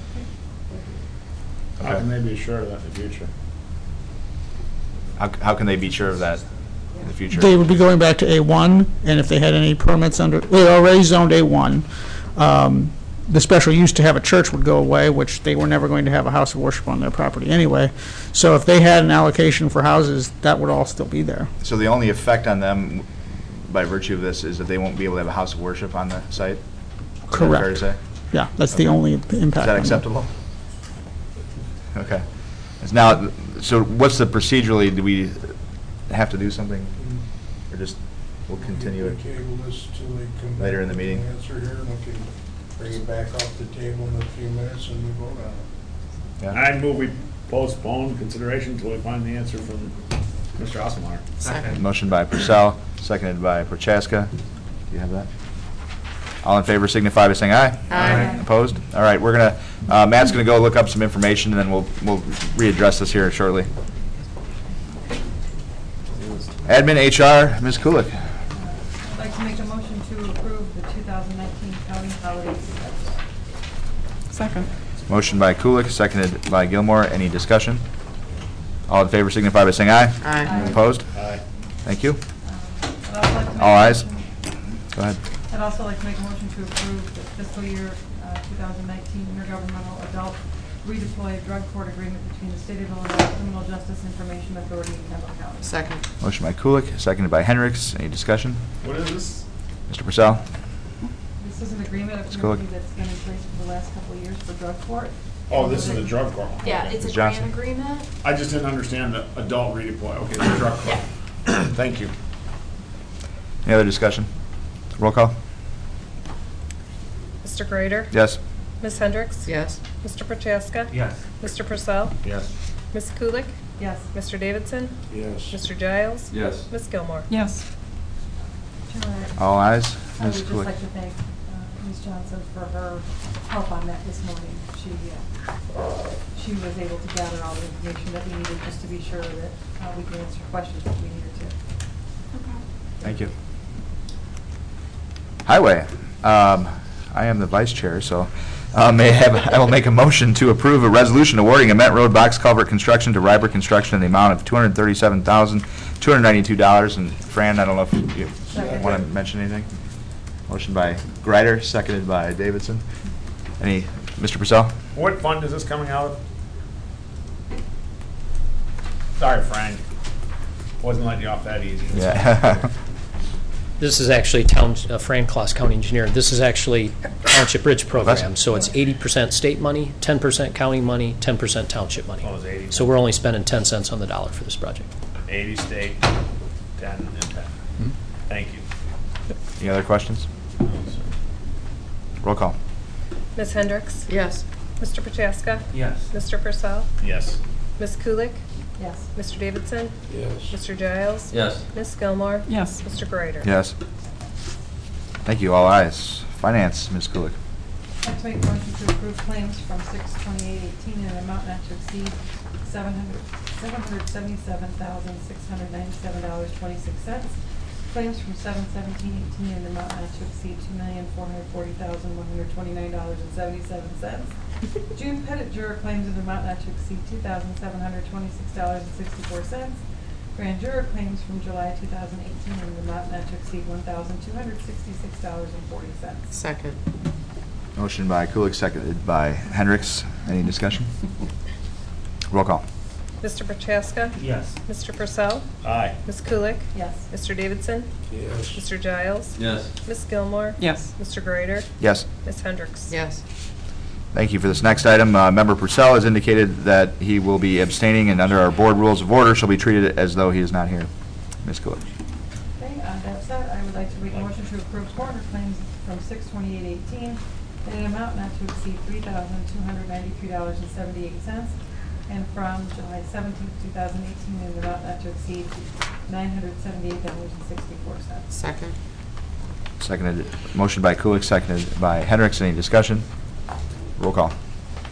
How can they be sure of that in the future? How, how can they be sure of that in the future? They would be going back to A one, and if they had any permits under, they already zoned A one. Um, the special use to have a church would go away, which they were never going to have a house of worship on their property anyway. So if they had an allocation for houses, that would all still be there. So the only effect on them by virtue of this is that they won't be able to have a house of worship on the site? Is that Correct. fair to say? Yeah, that's the only impact. Is that on them. acceptable? Okay. It's now, so what's the procedurally, do we have to do something? Or just, we'll continue it Table this till they come later in the back with meeting? an Answer here, and we can bring it back off the table in a few minutes and we vote on it. Yeah. I move we postpone consideration until we find the answer from Mister Osmeyer. Second. Motion by Purcell, seconded by Prochaska. Do you have that? All in favor signify by saying aye. Aye. Opposed? All right, we're gonna, uh, Matt's gonna go look up some information, and then we'll, we'll readdress this here shortly. Admin, H R, Miz Kulik. I'd like to make a motion to approve the two thousand nineteen county holiday schedule. Second. Motion by Kulik, seconded by Gilmore. Any discussion? All in favor signify by saying aye. Aye. Opposed? Aye. Thank you. I'd also like to make All a ayes. motion- Go ahead. I'd also like to make a motion to approve the fiscal year uh, two thousand nineteen intergovernmental adult redeploy drug court agreement between the State of Illinois Criminal Justice Information Authority and Kendall County. Second. Motion by Kulik, seconded by Hendricks. Any discussion? What is this? Mister Purcell? This is an agreement Let's of go. community that's been in place for the last couple of years for drug court. Oh, this is the drug court. Yeah, it's Miz a grant Johnson. agreement. I just didn't understand the adult redeploy. Okay, the drug court. Thank you. Any other discussion? Roll call? Mister Grader? Yes. Miz Hendricks? Yes. Mister Prochaska? Yes. Mister Purcell? Yes. Miz Kulik? Yes. Mister Davidson? Yes. Mister Giles? Yes. Miz Gilmore? Yes. All ayes. I would Miz just Kulik. like to thank uh, Miz Johnson for her help on that this morning. She, uh, she was able to gather all the information that we needed just to be sure that uh, we can answer questions if we needed to. Thank you. Highway. Um, I am the vice chair, so uh, may I have, I will make a motion to approve a resolution awarding a Met Road box culvert construction to Ryber Construction in the amount of two hundred thirty-seven thousand, two hundred ninety-two dollars. And Fran, I don't know if you want to mention anything? Motion by Greider, seconded by Davidson. Any, Mister Purcell? What fund is this coming out of? Sorry, Frank. Wasn't letting you off that easy. Yeah. This is actually town, uh, Fran Kloss, County Engineer. This is actually Township Bridge Program. That's- So it's eighty percent state money, ten percent county money, ten percent township money. Oh, it's eighty. So we're only spending ten cents on the dollar for this project. eighty state, ten and ten. Thank you. Any other questions? Roll call. Miz Hendricks? Yes. Mister Prochaska? Yes. Mister Purcell? Yes. Miz Kulik? Yes. Mister Davidson? Yes. Mister Giles? Yes. Miz Gilmore? Yes. Mister Grader? Yes. Thank you. All ayes. Finance, Miz Kulik. I'd like to make a motion to approve claims from six twenty-eight eighteen in an amount not to exceed seven hundred, seven hundred seventy-seven thousand, six hundred ninety-seven dollars, twenty-six cents. Claims from seven seventeen eighteen in an amount not to exceed two million, four hundred forty thousand, one hundred twenty-nine dollars and seventy-seven cents. June Pettit Juror claims in an amount not to exceed two thousand, seven hundred twenty-six dollars and sixty-four cents. Grand Juror claims from July two thousand eighteen in an amount not to exceed one thousand, two hundred sixty-six dollars and forty cents. Second. Motion by Kulik, seconded by Hendricks. Any discussion? Roll call. Mister Prochaska? Yes. Mister Purcell? Aye. Miz Kulik? Yes. Mister Davidson? Yes. Mister Giles? Yes. Miz Gilmore? Yes. Mister Grader? Yes. Miz Hendricks? Yes. Thank you for this next item. Uh, Member Purcell has indicated that he will be abstaining, and under our board rules of order, shall be treated as though he is not here. Miz Kulik. Okay, uh, that said, I would like to make a motion to approve coroner claims from six twenty-eight eighteen in an amount not to exceed three thousand, two hundred ninety-three dollars and seventy-eight cents, and from July seventeenth, two thousand eighteen in an amount not to exceed nine hundred seventy-eight dollars and sixty-four cents. Second. Seconded. Motion by Kulik, seconded by Hendricks. Any discussion? Roll call.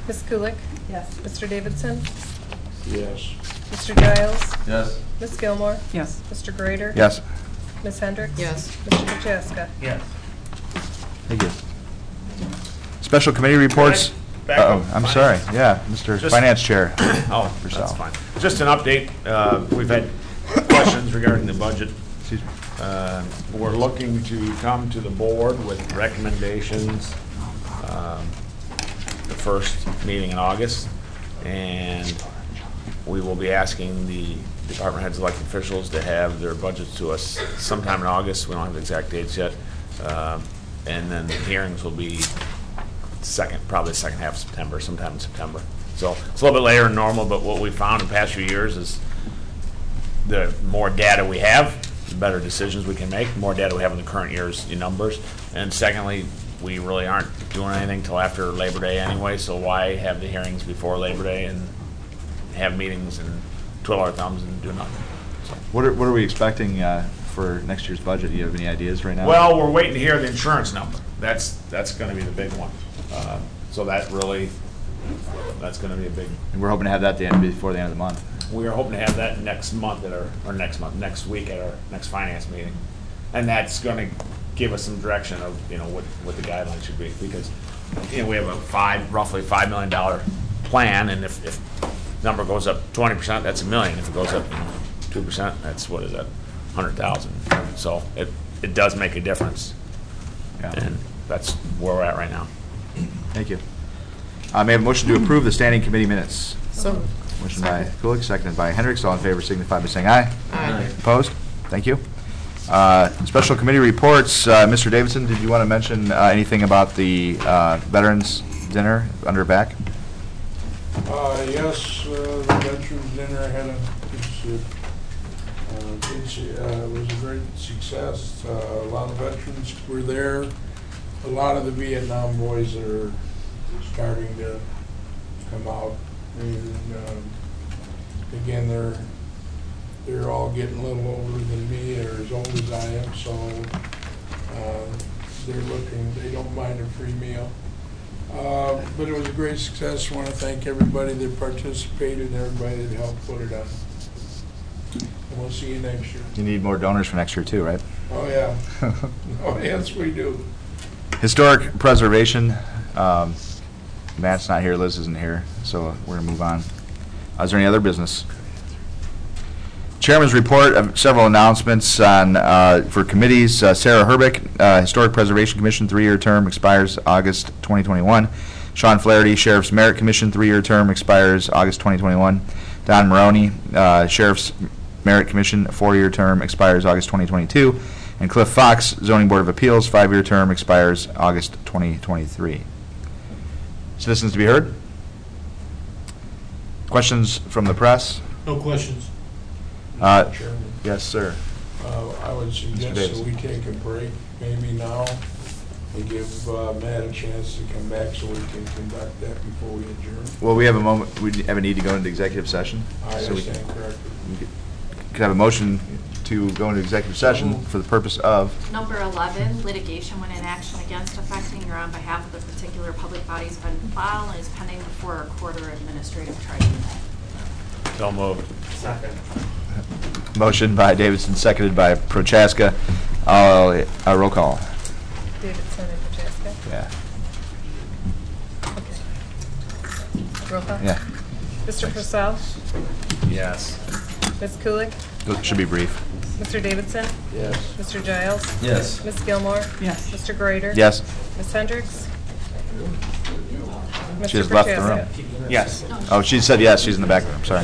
Miz Kulik? Yes. Mister Davidson? Yes. Mister Giles? Yes. Miz Gilmore? Yes. Mister Grader? Yes. Miz Hendricks? Yes. Mister Kachaska? Yes. Thank you. Special committee reports. Back up. Uh-oh, I'm sorry. Yeah, Mister Just- Finance Chair. Oh, Purcell. that's fine. Just an update. Uh, We've had questions regarding the budget. Excuse me. Uh, We're looking to come to the board with recommendations um, the first meeting in August, and we will be asking the department heads, elected officials, to have their budgets to us sometime in August. We don't have the exact dates yet. Um, And then the hearings will be second, probably the second half of September, sometime in September. So it's a little bit later than normal, but what we found in the past few years is the more data we have, the better decisions we can make, the more data we have in the current year's numbers. And secondly, we really aren't doing anything till after Labor Day anyway, so why have the hearings before Labor Day and have meetings and twiddle our thumbs and do nothing? So. What are, what are we expecting uh, for next year's budget? Do you have any ideas right now? Well, we're waiting to hear the insurance number. That's, that's gonna be the big one. Uh, So that really, that's gonna be a big, And we're hoping to have that the end, before the end of the month. we are hoping to have that next month at our, or next month, next week at our next finance meeting. And that's gonna give us some direction of, you know, what, what the guidelines should be, because, you know, we have a five, roughly five million dollar plan, and if, if number goes up twenty percent, that's a million. If it goes up, you know, two percent, that's, what is that, hundred thousand. So it, it does make a difference. Yeah. And that's where we're at right now. Thank you. Uh, May I have a motion to approve the standing committee minutes? So. Motion by Kulik, seconded by Hendricks. All in favor signify by saying aye. Aye. Opposed? Thank you. Uh, Special committee reports. Uh, Mister Davidson, did you want to mention uh, anything about the uh, Veterans Dinner under back? Uh, yes, uh, the Veterans Dinner had a, it's, uh, it's, uh, it was a great success. Uh, a lot of veterans were there. A lot of the Vietnam boys are starting to come out. And, um, again, they're, they're all getting a little older than me, or as old as I am, so, uh, they're looking, they don't mind a free meal. Uh, but it was a great success. I want to thank everybody that participated and everybody that helped put it on. And we'll see you next year. You need more donors for next year too, right? Oh, yeah. Oh, yes, we do. Historic preservation. Um, Matt's not here, Liz isn't here, so we're going to move on. Uh, Is there any other business? Chairman's report of several announcements on, uh, for committees. Uh, Sarah Herbeck, uh, Historic Preservation Commission, three-year term, expires August twenty twenty-one. Sean Flaherty, Sheriff's Merit Commission, three-year term, expires August twenty twenty-one. Don Maroney, uh, Sheriff's Merit Commission, four-year term, expires August twenty twenty-two. And Cliff Fox, Zoning Board of Appeals, five-year term, expires August twenty twenty-three. Citizens to be heard? Questions from the press? No questions. Uh, Chairman. Yes, sir. Uh, I would suggest Davis. that we take a break maybe now and give uh, Matt a chance to come back so we can conduct that before we adjourn. Well, we have a moment, we have a need to go into executive session. I so we understand correctly. we could- Could have a motion to go into executive session for the purpose of, Number eleven, litigation when in action against, affecting, or on behalf of the particular public body's been filed and is pending before a court or administrative tribunal. So moved. Second. motion by Davidson, seconded by Prochaska. Uh, uh, roll call. Davidson and Prochaska? Yeah. Okay. Roll call? Yeah. Mister Purcell? Yes. Miz Kulik? It should be brief. Mister Davidson? Yes. Mister Giles? Yes. Miz Gilmore? Yes. Mister Grader? Yes. Miz Hendricks? She Mister has left the Prochaska? room. Yes. Oh, she said yes, she's in the back room, sorry.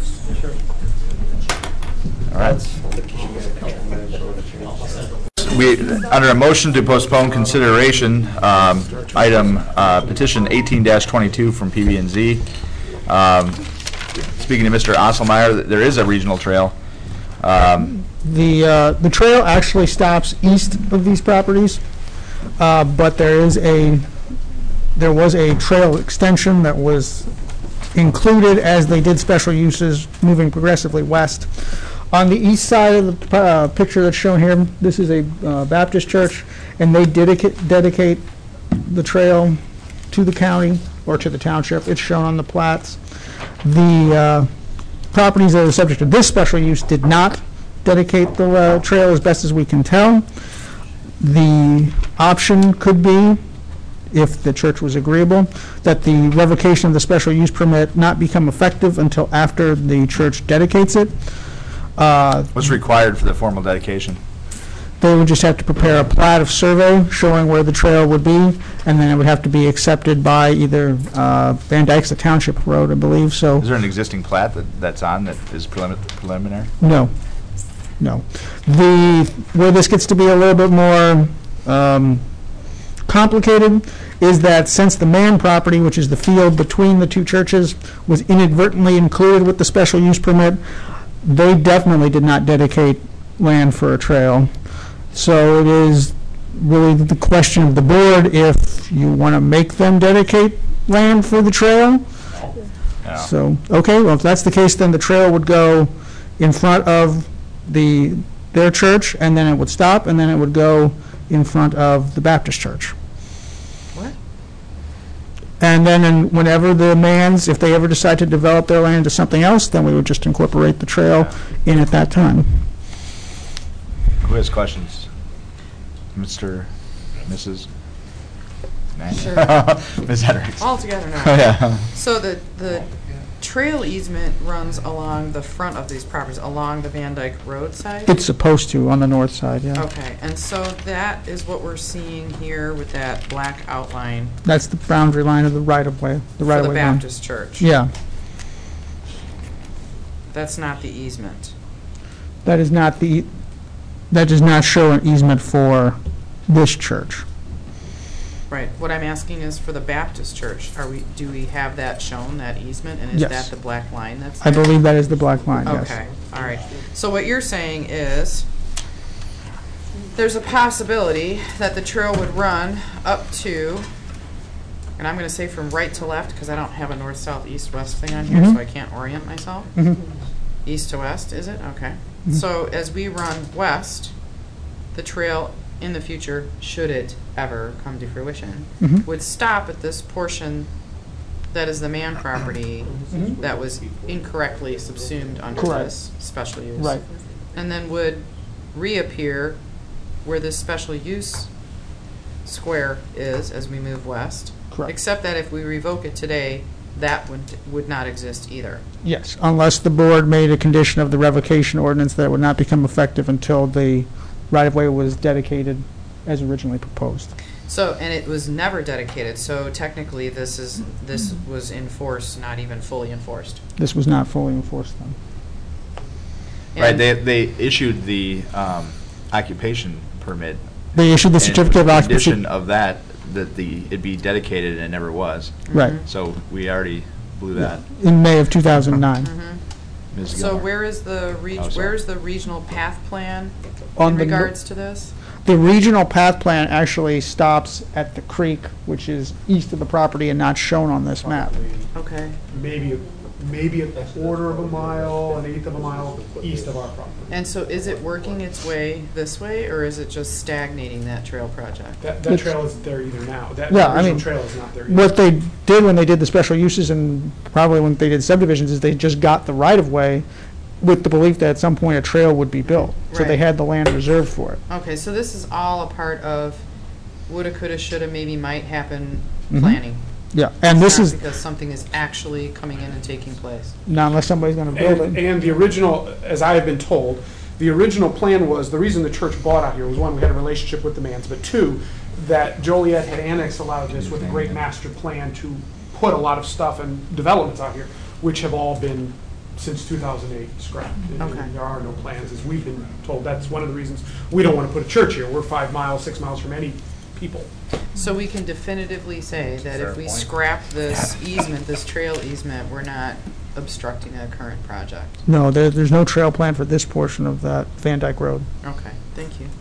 All right. We, under a motion to postpone consideration, um, item, uh, petition eighteen twenty-two from P B and Z. Um, Speaking to Mister Osselmeyer, there is a regional trail. Um, The, uh, the trail actually stops east of these properties, uh, but there is a, there was a trail extension that was included as they did special uses moving progressively west. On the east side of the uh, picture that's shown here, this is a uh, Baptist church, and they dedicate, dedicate the trail to the county or to the township. It's shown on the plats. The uh, properties that are subject to this special use did not dedicate the uh, trail as best as we can tell. The option could be, if the church was agreeable, that the revocation of the special use permit not become effective until after the church dedicates it. Uh, What's required for the formal dedication? They would just have to prepare a plat of survey showing where the trail would be, and then it would have to be accepted by either uh, Van Dyke's, the township road, I believe, so. Is there an existing plat that, that's on that is prelim- preliminary? No, no. The, where this gets to be a little bit more um, complicated is that since the Mann property, which is the field between the two churches, was inadvertently included with the special use permit, they definitely did not dedicate land for a trail. So it is really the question of the board if you want to make them dedicate land for the trail. No. So, okay, well, if that's the case, then the trail would go in front of the, their church, and then it would stop, and then it would go in front of the Baptist church. What? And then in- whenever the Manns, if they ever decide to develop their land into something else, then we would just incorporate the trail in at that time. Who has questions? Mister, Missus Mann? Sure. Miz Hendricks. All together now. Yeah. So the, the trail easement runs along the front of these properties, along the Van Dyke Road side? It's supposed to, on the north side, yeah. Okay, and so that is what we're seeing here with that black outline That's the boundary line of the right-of-way, the for right-of-way the line. Baptist church. Yeah, That's not the easement. that is not the, that does not show an easement for this church. Right, what I'm asking is for the Baptist church, are we, do we have that shown, that easement? And is Yes. that the black line that's I there? believe that is the black line, yes. Okay, all right. So what you're saying is, there's a possibility that the trail would run up to, and I'm gonna say from right to left, because I don't have a north, south, east, west thing on here, Mhm. so I can't orient myself. Mhm. East to west, is it? Okay. Mhm. So as we run west, the trail in the future, should it ever come to fruition, Mhm. would stop at this portion that is the Mann property Mhm. that was incorrectly subsumed under Correct. this special use. Right. And then would reappear where this special use square is as we move west. Correct. Except that if we revoke it today, that would, would not exist either. Yes, unless the board made a condition of the revocation ordinance that it would not become effective until the right-of-way was dedicated as originally proposed. So, and it was never dedicated, so technically this is, this was enforced, not even fully enforced. This was not fully enforced then. Right, And- they, they issued the um, occupation permit. They issued the and certificate of occupancy. Condition of that, that the, it be dedicated, and it never was. Right. So we already blew that. In May of two thousand nine. Miz So Gilmore. where is the, reg- Oh, sorry. where is the regional path plan On in the no- regards to this? The regional path plan actually stops at the creek, which is east of the property and not shown on this map. Okay. Maybe, maybe a quarter of a mile, an eighth of a mile east of our property. And so is it working its way this way, or is it just stagnating that trail project? That, that trail isn't there either now. That Yeah, I original mean, trail is not there either. what they did when they did the special uses and probably when they did subdivisions is they just got the right-of-way with the belief that at some point a trail would be built. So they Right. had the land reserved for it. Okay, so this is all a part of woulda, coulda, shoulda, maybe, might happen Mhm. planning. Yeah, and It's this not is, because something is actually coming in and taking place. not unless somebody's gonna build And, it. and the original, as I have been told, the original plan was, the reason the church bought out here was, one, we had a relationship with the Manns, but two, that Joliet had annexed a lot of this with a great master plan to put a lot of stuff and developments out here, which have all been, since two thousand eight, scrapped. And Okay. There are no plans, as we've been told. That's one of the reasons we don't want to put a church here. We're five miles, six miles from any people. So we can definitively say that there if a we point? scrap this easement, this trail easement, we're not obstructing a current project. No, there, there's no trail plan for this portion of that Van Dyke Road. Okay, thank you.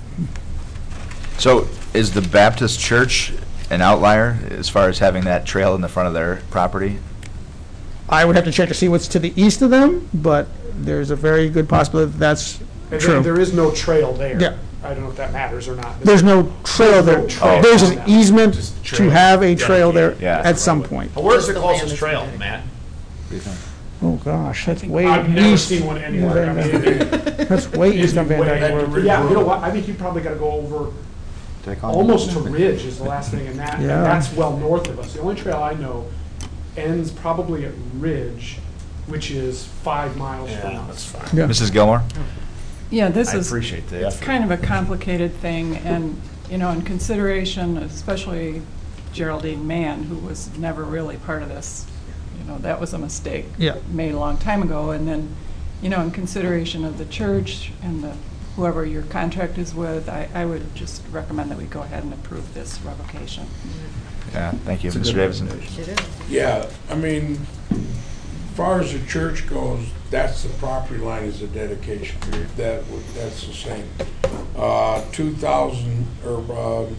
So is the Baptist church an outlier as far as having that trail in the front of their property? I would have to check to see what's to the east of them, but there's a very good possibility that that's And true. there- there is no trail there. Yeah. I don't know if that matters or not. There's no trail there. trail. There's an easement Just to trail. have a trail there Yeah. at some point. Well, where's the closest trail, Matt? Oh, gosh, that's way I've never east. seen one anywhere. I mean, That's way east of Van way- Dyke. Yeah, you know what, I think you probably gotta go over almost to Ridge is the last thing, and that, and Yeah. that's well north of us. The only trail I know ends probably at Ridge, which is five miles from Yeah, us. that's fine. Yeah. Missus Gilmore? Yeah, this I is appreciate the effort. kind of a complicated thing, and, you know, in consideration, especially Geraldine Mann, who was never really part of this, you know, that was a mistake Yeah. made a long time ago, and then, you know, in consideration of the church and the, whoever your contract is with, I, I would just recommend that we go ahead and approve this revocation. Yeah, thank you. It's a Mister good Davidson? recommendation. It is. Yeah, I mean, as far as the church goes, that's the property line is a dedication period. That, would- that's the same. Uh, two thousand, or, um,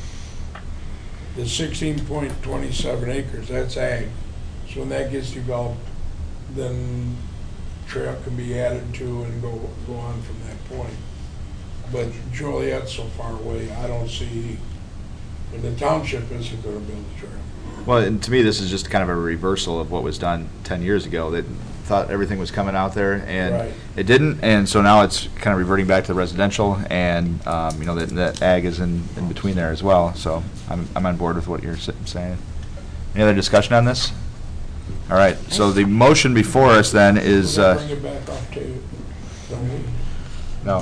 the sixteen point two seven acres, that's ag. So when that gets developed, then trail can be added to and go, go on from that point. But Joliet's so far away, I don't see, and the township isn't gonna build a trail. Well, and to me, this is just kind of a reversal of what was done ten years ago. They thought everything was coming out there, and Right. it didn't, and so now it's kind of reverting back to the residential, and, um, you know, that, that ag is in, in between there as well, so I'm, I'm on board with what you're s- saying. Any other discussion on this? All right, so the motion before us then is, We're gonna uh, bring it back up to, don't we? no.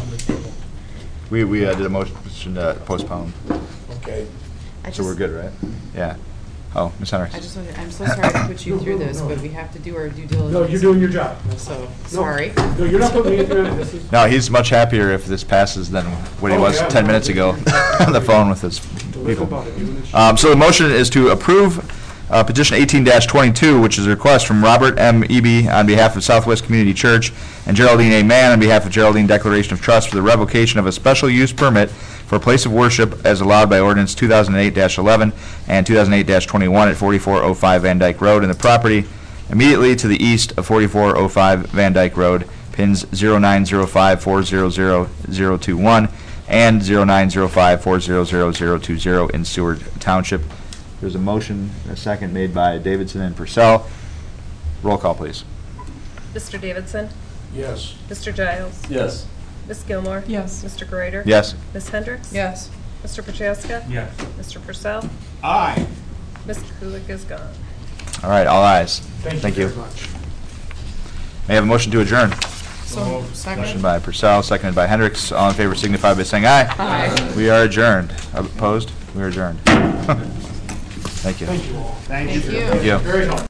We, we uh, did a motion to postpone, Okay. I so we're just- good, right? Yeah. Oh, Miz Hendricks? I just, wanted- I'm so sorry to put you through this, but we have to do our due diligence. No, you're doing your job. So, sorry. No, you're not putting me through it. This is. No, he's much happier if this passes than what he Oh, was yeah. ten minutes ago on the phone with his Live people. about it, doing it. Um, So the motion is to approve uh, petition eighteen twenty-two, which is a request from Robert M. Eby on behalf of Southwest Community Church and Geraldine A. Mann on behalf of Geraldine Declaration of Trust for the revocation of a special use permit for a place of worship as allowed by ordinance two thousand eight eleven and two thousand eight twenty-one at forty-four oh five Van Dyke Road in the property immediately to the east of forty-four oh five Van Dyke Road, pins zero nine zero five four zero zero zero two one and zero nine zero five four zero zero zero two zero in Seward Township. There's a motion, a second made by Davidson and Purcell. Roll call, please. Mister Davidson? Yes. Mister Giles? Yes. Miss Gilmore? Yes. Mister Grader? Yes. Miss Hendricks? Yes. Mister Prochaska? Yes. Mister Purcell? Aye. Mister Kulik is gone. All right, all ayes. Thank you very much. May I have a motion to adjourn? So, Motion second. by Purcell, seconded by Hendricks. All in favor signify by saying aye. Aye. We are adjourned. Opposed? We are adjourned. Thank you. Thank you all. Thank you. Thank you. Thank you. Very helpful.